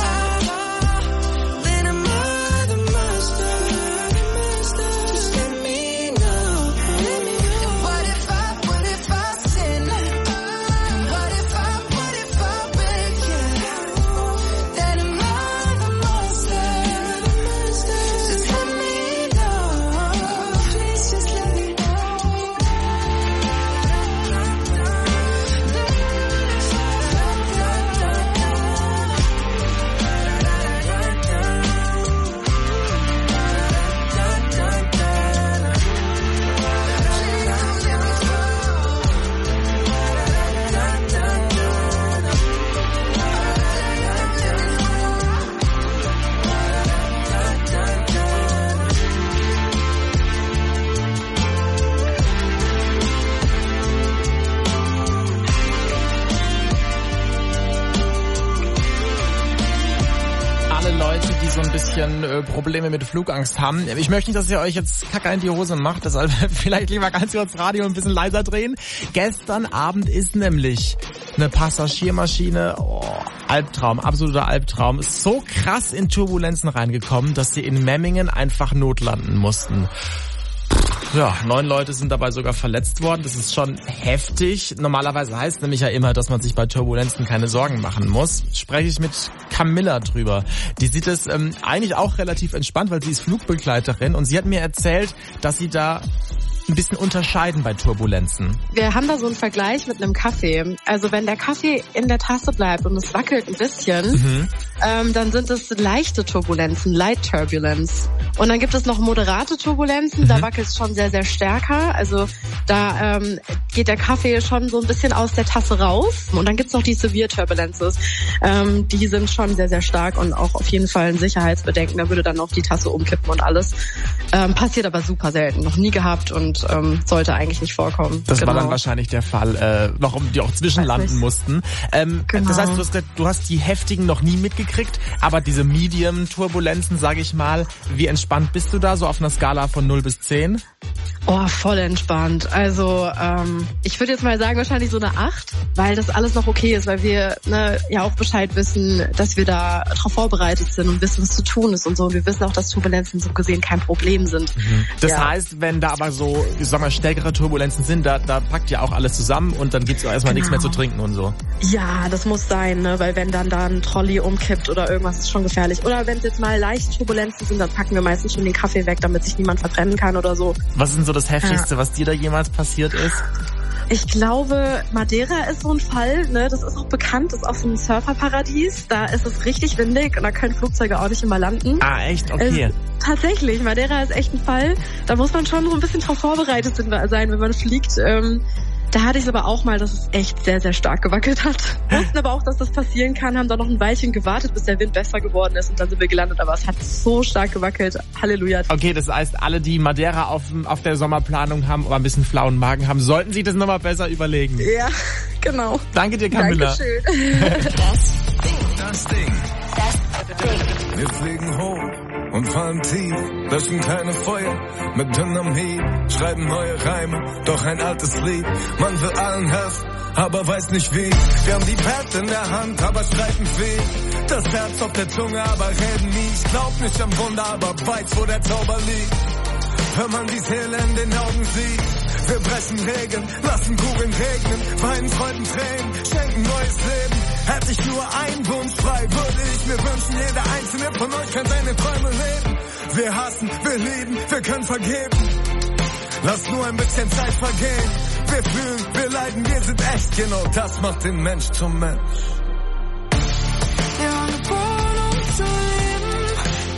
[SPEAKER 1] so ein bisschen äh, Probleme mit Flugangst haben. Ich möchte nicht, dass ihr euch jetzt Kacke in die Hose macht, deshalb vielleicht lieber ganz kurz das Radio ein bisschen leiser drehen. Gestern Abend ist nämlich eine Passagiermaschine, oh, Albtraum, absoluter Albtraum, so krass in Turbulenzen reingekommen, dass sie in Memmingen einfach notlanden mussten. Ja, neun Leute sind dabei sogar verletzt worden. Das ist schon heftig. Normalerweise heißt nämlich ja immer, dass man sich bei Turbulenzen keine Sorgen machen muss. Spreche ich mit Camilla drüber. Die sieht es ähm, eigentlich auch relativ entspannt, weil sie ist Flugbegleiterin und sie hat mir erzählt, dass sie da ein bisschen unterscheiden bei Turbulenzen.
[SPEAKER 2] Wir haben da so einen Vergleich mit einem Kaffee. Also wenn der Kaffee in der Tasse bleibt und es wackelt ein bisschen, mhm. ähm, dann sind es leichte Turbulenzen, Light Turbulence. Und dann gibt es noch moderate Turbulenzen, mhm. da wackelt es schon sehr, sehr stärker. Also da ähm, geht der Kaffee schon so ein bisschen aus der Tasse raus. Und dann gibt es noch die Severe Turbulences. Ähm, die sind schon sehr, sehr stark und auch auf jeden Fall ein Sicherheitsbedenken. Da würde dann auch die Tasse umkippen und alles. Ähm, passiert aber super selten, noch nie gehabt und ähm, sollte eigentlich nicht vorkommen.
[SPEAKER 1] Das
[SPEAKER 2] genau.
[SPEAKER 1] war dann wahrscheinlich der Fall, äh, warum die auch zwischenlanden mussten. Ähm, genau. Das heißt, du hast, gesagt, du hast die heftigen noch nie mitgekriegt, aber diese Medium-Turbulenzen, sage ich mal, wie entspannt bist du da, so auf einer Skala von null bis zehn?
[SPEAKER 2] Oh, voll entspannt. Also ähm, ich würde jetzt mal sagen, wahrscheinlich so eine acht, weil das alles noch okay ist, weil wir ne, ja auch Bescheid wissen, dass wir da drauf vorbereitet sind und wissen, was zu tun ist und so. Und wir wissen auch, dass Turbulenzen so gesehen kein Problem sind.
[SPEAKER 1] Mhm. Das
[SPEAKER 2] ja.
[SPEAKER 1] heißt, wenn da aber so, ich sag mal, stärkere Turbulenzen sind, da, da packt ja auch alles zusammen und dann gibt's auch erstmal genau. nichts mehr zu trinken und so.
[SPEAKER 2] Ja, das muss sein, ne? Weil wenn dann da ein Trolley umkippt oder irgendwas, ist schon gefährlich. Oder wenn es jetzt mal leichte Turbulenzen sind, dann packen wir meistens schon den Kaffee weg, damit sich niemand verbrennen kann oder so.
[SPEAKER 1] Was ist denn so das Heftigste,
[SPEAKER 2] ja.
[SPEAKER 1] was dir da jemals passiert ist?
[SPEAKER 2] Ich glaube, Madeira ist so ein Fall, ne? Das ist auch bekannt, das ist auch so ein Surferparadies. Da ist es richtig windig und da können Flugzeuge auch nicht immer landen.
[SPEAKER 1] Ah, echt? Okay.
[SPEAKER 2] Also, tatsächlich, Madeira ist echt ein Fall. Da muss man schon so ein bisschen drauf vorbereitet sein, wenn man fliegt. Ähm, da hatte ich es aber auch mal, dass es echt sehr, sehr stark gewackelt hat. Wir wussten aber auch, dass das passieren kann, haben da noch ein Weilchen gewartet, bis der Wind besser geworden ist und dann sind wir gelandet. Aber es hat so stark gewackelt. Halleluja.
[SPEAKER 1] Okay, das heißt, alle, die Madeira auf, auf der Sommerplanung haben oder ein bisschen flauen Magen haben, sollten sich das nochmal besser überlegen.
[SPEAKER 2] Ja, genau.
[SPEAKER 1] Danke dir, Camilla.
[SPEAKER 2] Dankeschön.
[SPEAKER 5] Das Ding. Das Ding. Wir fliegen hoch und fallen tief, löschen kleine Feuer mit Dynamit, schreiben neue Reime, doch ein altes Lied. Man will allen helfen, aber weiß nicht wie. Wir haben die Pad in der Hand, aber streiten viel. Das Herz auf der Zunge, aber reden nie. Ich glaub nicht am Wunder, aber weiß, wo der Zauber liegt. Wenn man die Seele in den Augen sieht. Wir brechen Regeln, lassen Kugeln regnen, weinen Freuden Tränen, schenken neues Leben. Hätte ich nur einen Wunsch frei, würde ich mir wünschen, jeder einzelne von euch kann seine Träume leben. Wir hassen, wir lieben, wir können vergeben. Lass nur ein bisschen Zeit vergehen. Wir fühlen, wir leiden, wir sind echt. Genau das macht den Mensch zum Mensch.
[SPEAKER 15] Wir waren geboren, um zu leben.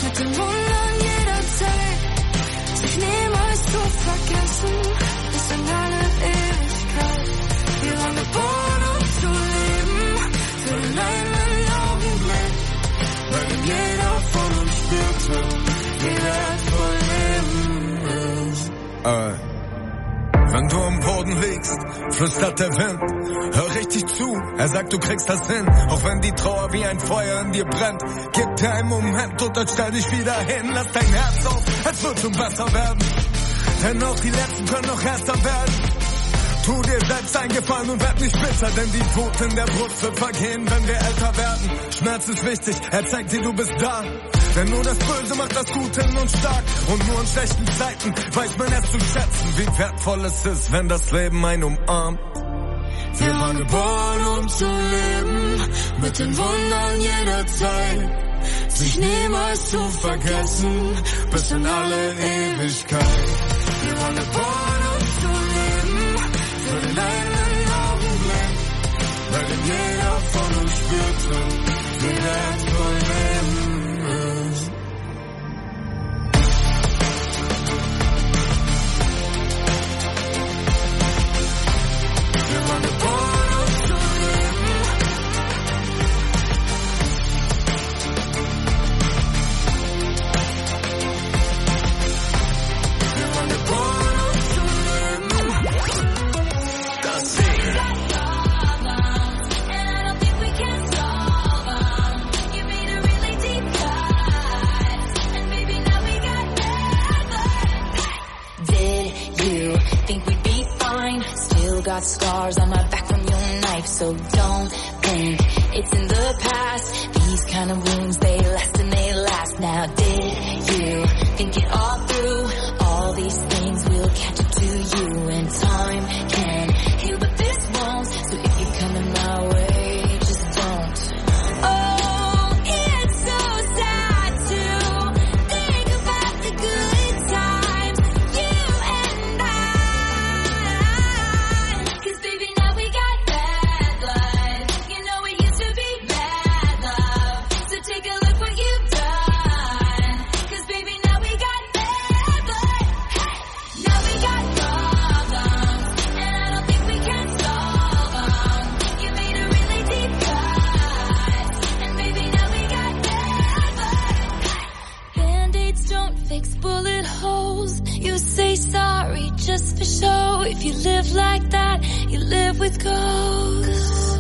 [SPEAKER 10] flüstert der Wind. Hör richtig zu, er sagt, du kriegst das hin. Auch wenn die Trauer wie ein Feuer in dir brennt. Gib dir einen Moment und dann stell dich wieder hin. Lass dein Herz auf, es wird schon besser werden. Denn auch die Letzten können noch erster werden. Tu dir selbst einen Gefallen und werd nicht bitter, denn die Wut in der Brust wird vergehen, wenn wir älter werden. Schmerz ist wichtig, er zeigt dir, du bist da. Denn nur das Böse macht das Gute in uns stark. Und nur in schlechten Zeiten weiß man es zu schätzen, wie wertvoll es ist, wenn das Leben einen umarmt.
[SPEAKER 15] Wir waren geboren, um zu leben, mit den Wundern jeder Zeit. Sich niemals zu vergessen, bis in alle Ewigkeit. Wir waren geboren, um zu leben, für den einen Augenblick, weil denn jeder von uns spürte, wie wertvoll Leben ist. Wir waren geboren, um zu leben. Wir waren geboren, um zu leben. Das Ding.
[SPEAKER 3] Think we'd be fine. Still got scars on my back from your knife, so don't think it's in the past. These kind of wounds, they last and they last. Now did you think it all through? All these things will catch up to you, and time can heal, but this won't. So if you're coming my way, just don't. Oh, it's so sad to think about the good times you and I. Bullet holes, you say sorry just for show. If you live like that, you live with ghosts.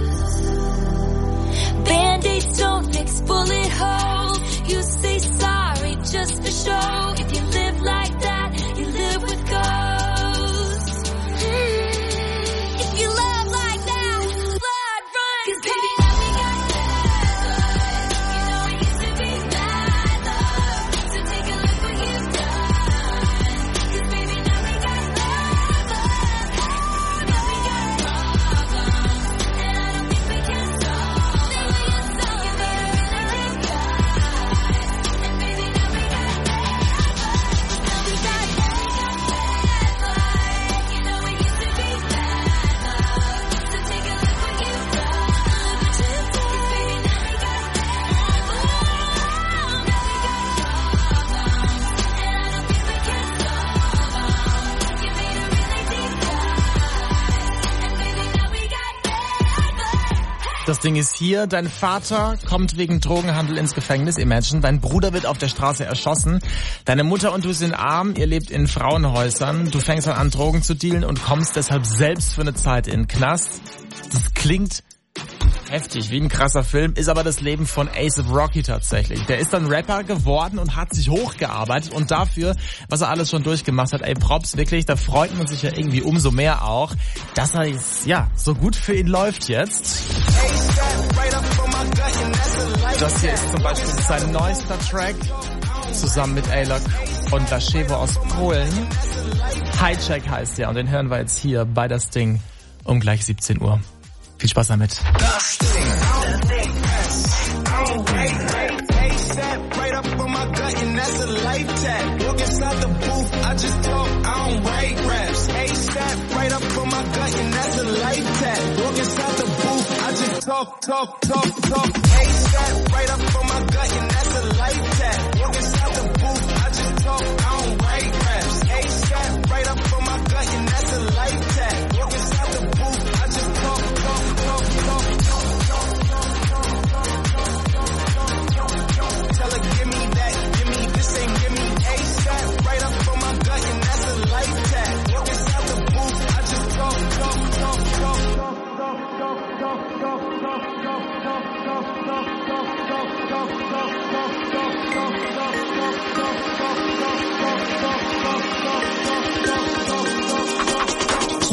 [SPEAKER 3] Band-Aids don't fix bullet holes, you say sorry just for show. If you live like that, you live with ghosts. Mm. If you love like that, blood runs. 'Cause baby, now we got bad love. You know it used to be bad love. So take a look what you've done. 'Cause baby, now we got bad love. Now we got problems, and I don't think we can solve them. You better really think twice. And baby, now we got bad love. Now we got bad love. You know it used to be bad love. So take a look what you've done. Look what you've done. 'Cause baby, now we got bad love. Now we got problems, and I don't think we can solve them. You made a really deep dive, and baby, now we got bad love.
[SPEAKER 1] Das Ding ist hier, dein Vater kommt wegen Drogenhandel ins Gefängnis, imagine. Dein Bruder wird auf der Straße erschossen. Deine Mutter und du sind arm, ihr lebt in Frauenhäusern. Du fängst dann an, Drogen zu dealen und kommst deshalb selbst für eine Zeit in den Knast. Das klingt heftig, wie ein krasser Film, ist aber das Leben von A$AP Rocky tatsächlich. Der ist dann Rapper geworden und hat sich hochgearbeitet und dafür, was er alles schon durchgemacht hat, ey, Props, wirklich, da freut man sich ja irgendwie umso mehr auch, dass er jetzt, ja, so gut für ihn läuft jetzt. Das hier ist zum Beispiel sein neuester Track, zusammen mit A-Lock und Lashevo aus Polen. Hijack heißt der und den hören wir jetzt hier bei Das Ding um gleich siebzehn Uhr. Viel Spaß damit.
[SPEAKER 5] Das Ding. Right up on my gut and that's a life tag. Walk inside the booth, I just talk, I don't write raps. A$AP right up on my gut and that's a life tag. Walk inside the booth, I just talk, talk, talk, talk. A$AP right up on my gut and that's a life tag. Walk inside the booth, I just talk, I don't write raps. A$AP right up on my gut and that's a life tag. Walk inside the booth, I just talk, talk, talk, talk, talk. Tell her, give me that, give me this, ain't give me A$AP right up on my gut and that's a life tag. Walk inside the booth, I just talk, talk.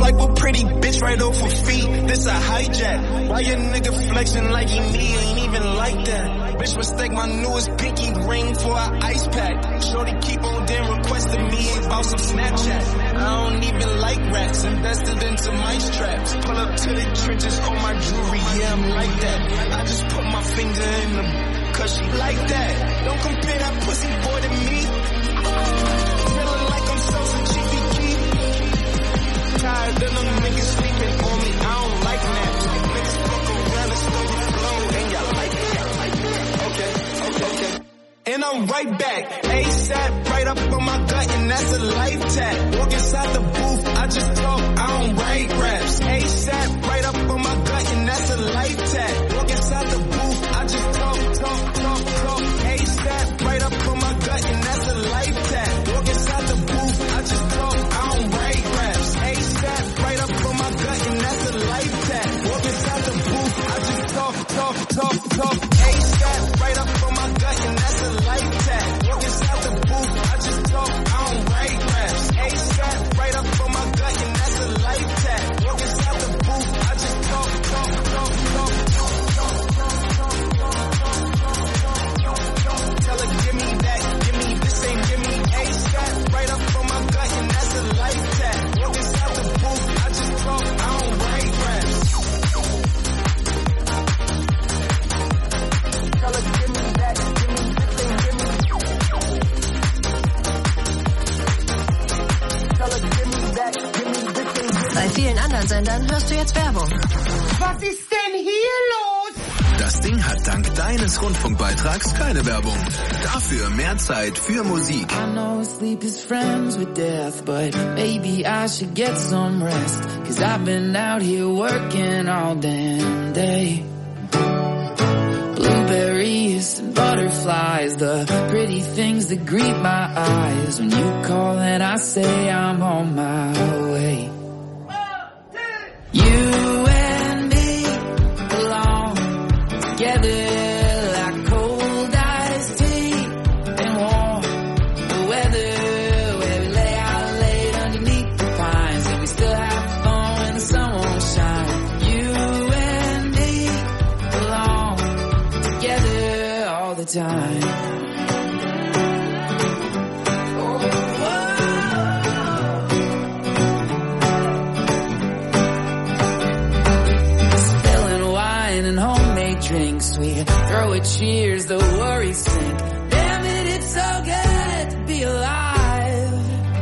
[SPEAKER 16] like a pretty bitch right off her feet. This a hijack. Why your nigga flexing like he me? Ain't even like that. Bitch mistake my newest pinky ring for an ice pack. Shorty keep on damn requesting me about some Snapchat. I don't even like rats. Invested into mice traps. Pull up to the trenches on my jewelry. Yeah, I'm like that. I just put my finger in them. Cause she like that. Don't compare that pussy boy to me. Feeling like I'm so some cheapy key. Tired of them niggas sleeping on me. I don't like naps. Niggas fuck around and still be blown. And y'all like it, y'all like it. Okay, okay, okay. And I'm right back. ASAP, right up on my gut, and that's a life tag. Walk inside the booth, I just talk, I don't write raps. ASAP, right up on my gut, and that's a life tag. Walk inside the booth, I just talk, talk, talk, talk. ASAP, right up on my gut, and that's a life tag. Walk inside the booth, I just talk, I don't write raps. ASAP, right up on my gut, and that's a life tag. Walk inside the booth, I just talk, talk, talk, talk. ASAP, right up on my gut, and that's a life tag. Walk inside the booth, I just talk, I don't write raps. ASAP, right up on my gut, and that's a life tag. Walk inside the booth, I just talk, talk, talk, talk. Tell her, give me that, give me this, ain't give me ASAP. Right up on my gut, and that's a life tag. Walk inside the booth, I just talk, I don't write raps. Tell her, give me that, give me this, ain't give me. Tell her, give me that, give me this, ain't give me.
[SPEAKER 4] Bei vielen anderen Sendern hörst du jetzt Werbung.
[SPEAKER 16] Was ist denn hier los?
[SPEAKER 6] Das Ding hat dank deines Rundfunkbeitrags keine Werbung. Dafür mehr Zeit für Musik.
[SPEAKER 13] I know sleep is friends with death, but maybe I should get some rest. Cause I've been out here working all damn day. Blueberries and butterflies, the pretty things that greet my eyes. When you call and I say I'm on my way. You and me belong together like cold iced tea and warm the weather, where we lay out late underneath the pines and we still have fun when the sun won't shine. You and me belong together all the time. Drinks, we throw a cheers, the worries sink. Damn it, it's so good to be alive.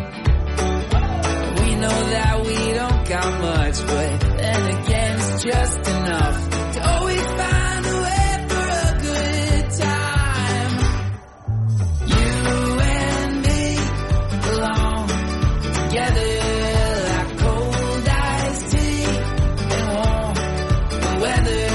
[SPEAKER 13] We know that we don't got much, but then again it's just enough to always find a way for a good time. You and me belong together like cold iced tea and warm the weather.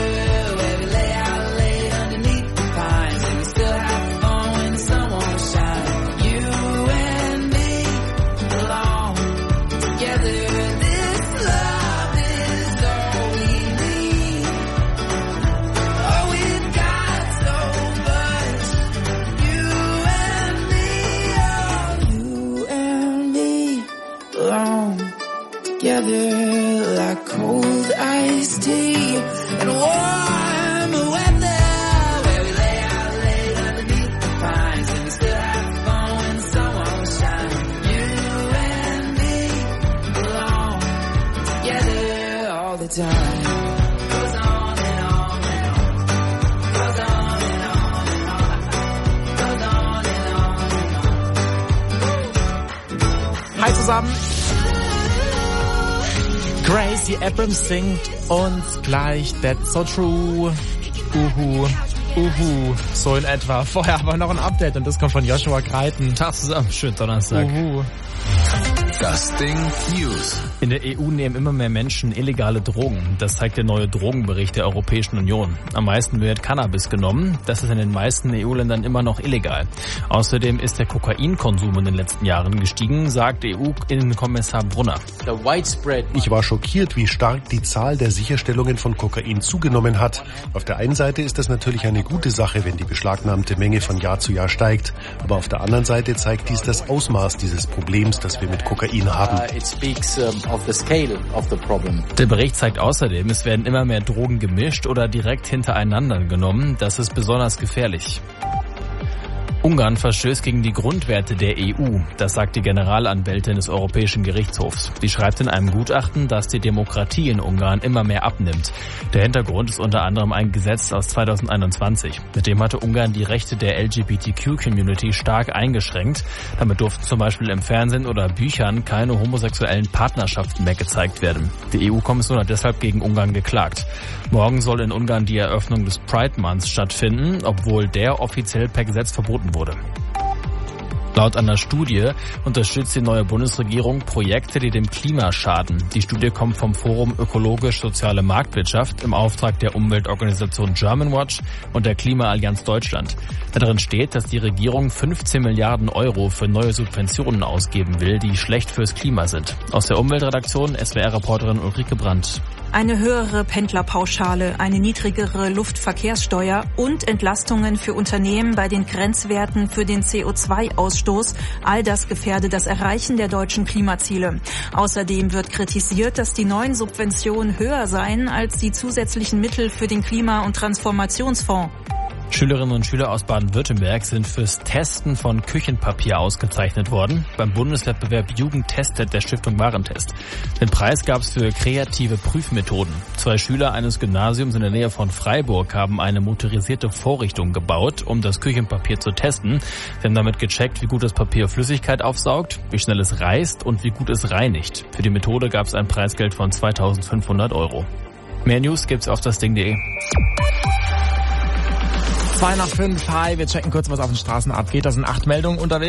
[SPEAKER 13] Together like cold iced tea and warm weather, where we lay out late underneath the pines and we still have fun when the sun won't shine. You and me belong together all the time. Goes on and on and on. Goes on and on and on. Goes on and on and on.
[SPEAKER 1] Hi zusammen. Gracie Abrams singt uns gleich That's So True. Uhu, uhu, so in etwa. Vorher aber noch ein Update und das kommt von Joshua Greiten.
[SPEAKER 11] Tag zusammen, schönen Donnerstag.
[SPEAKER 1] Uhu.
[SPEAKER 6] Das Ding News.
[SPEAKER 11] In der E U nehmen immer mehr Menschen illegale Drogen. Das zeigt der neue Drogenbericht der Europäischen Union. Am meisten wird Cannabis genommen. Das ist in den meisten E U-Ländern immer noch illegal. Außerdem ist der Kokainkonsum in den letzten Jahren gestiegen, sagt E U-Innenkommissar Brunner.
[SPEAKER 19] Ich war schockiert, wie stark die Zahl der Sicherstellungen von Kokain zugenommen hat. Auf der einen Seite ist das natürlich eine gute Sache, wenn die beschlagnahmte Menge von Jahr zu Jahr steigt. Aber auf der anderen Seite zeigt dies das Ausmaß dieses Problems, das wir mit Kokain Kokain haben.
[SPEAKER 11] Der Bericht zeigt außerdem, es werden immer mehr Drogen gemischt oder direkt hintereinander genommen. Das ist besonders gefährlich. Ungarn verstößt gegen die Grundwerte der E U, das sagt die Generalanwältin des Europäischen Gerichtshofs. Sie schreibt in einem Gutachten, dass die Demokratie in Ungarn immer mehr abnimmt. Der Hintergrund ist unter anderem ein Gesetz aus zweitausendeinundzwanzig. Mit dem hatte Ungarn die Rechte der L G B T Q-Community stark eingeschränkt. Damit durften zum Beispiel im Fernsehen oder Büchern keine homosexuellen Partnerschaften mehr gezeigt werden. Die E U-Kommission hat deshalb gegen Ungarn geklagt. Morgen soll in Ungarn die Eröffnung des Pride Months stattfinden, obwohl der offiziell per Gesetz verboten wurde. Laut einer Studie unterstützt die neue Bundesregierung Projekte, die dem Klima schaden. Die Studie kommt vom Forum Ökologisch-Soziale Marktwirtschaft im Auftrag der Umweltorganisation Germanwatch und der Klimaallianz Deutschland. Darin steht, dass die Regierung fünfzehn Milliarden Euro für neue Subventionen ausgeben will, die schlecht fürs Klima sind. Aus der Umweltredaktion S W R-Reporterin Ulrike Brandt.
[SPEAKER 12] Eine höhere Pendlerpauschale, eine niedrigere Luftverkehrssteuer und Entlastungen für Unternehmen bei den Grenzwerten für den C O zwei Ausstoß. All das gefährde das Erreichen der deutschen Klimaziele. Außerdem wird kritisiert, dass die neuen Subventionen höher seien als die zusätzlichen Mittel für den Klima- und Transformationsfonds.
[SPEAKER 11] Schülerinnen und Schüler aus Baden-Württemberg sind fürs Testen von Küchenpapier ausgezeichnet worden beim Bundeswettbewerb Jugend testet der Stiftung Warentest. Den Preis gab es für kreative Prüfmethoden. Zwei Schüler eines Gymnasiums in der Nähe von Freiburg haben eine motorisierte Vorrichtung gebaut, um das Küchenpapier zu testen. Sie haben damit gecheckt, wie gut das Papier Flüssigkeit aufsaugt, wie schnell es reißt und wie gut es reinigt. Für die Methode gab es ein Preisgeld von zweitausendfünfhundert Euro. Mehr News gibt's auf das Ding punkt de.
[SPEAKER 1] Zwei nach fünf, hi, wir checken kurz, was auf den Straßen abgeht. Da sind acht Meldungen unterwegs.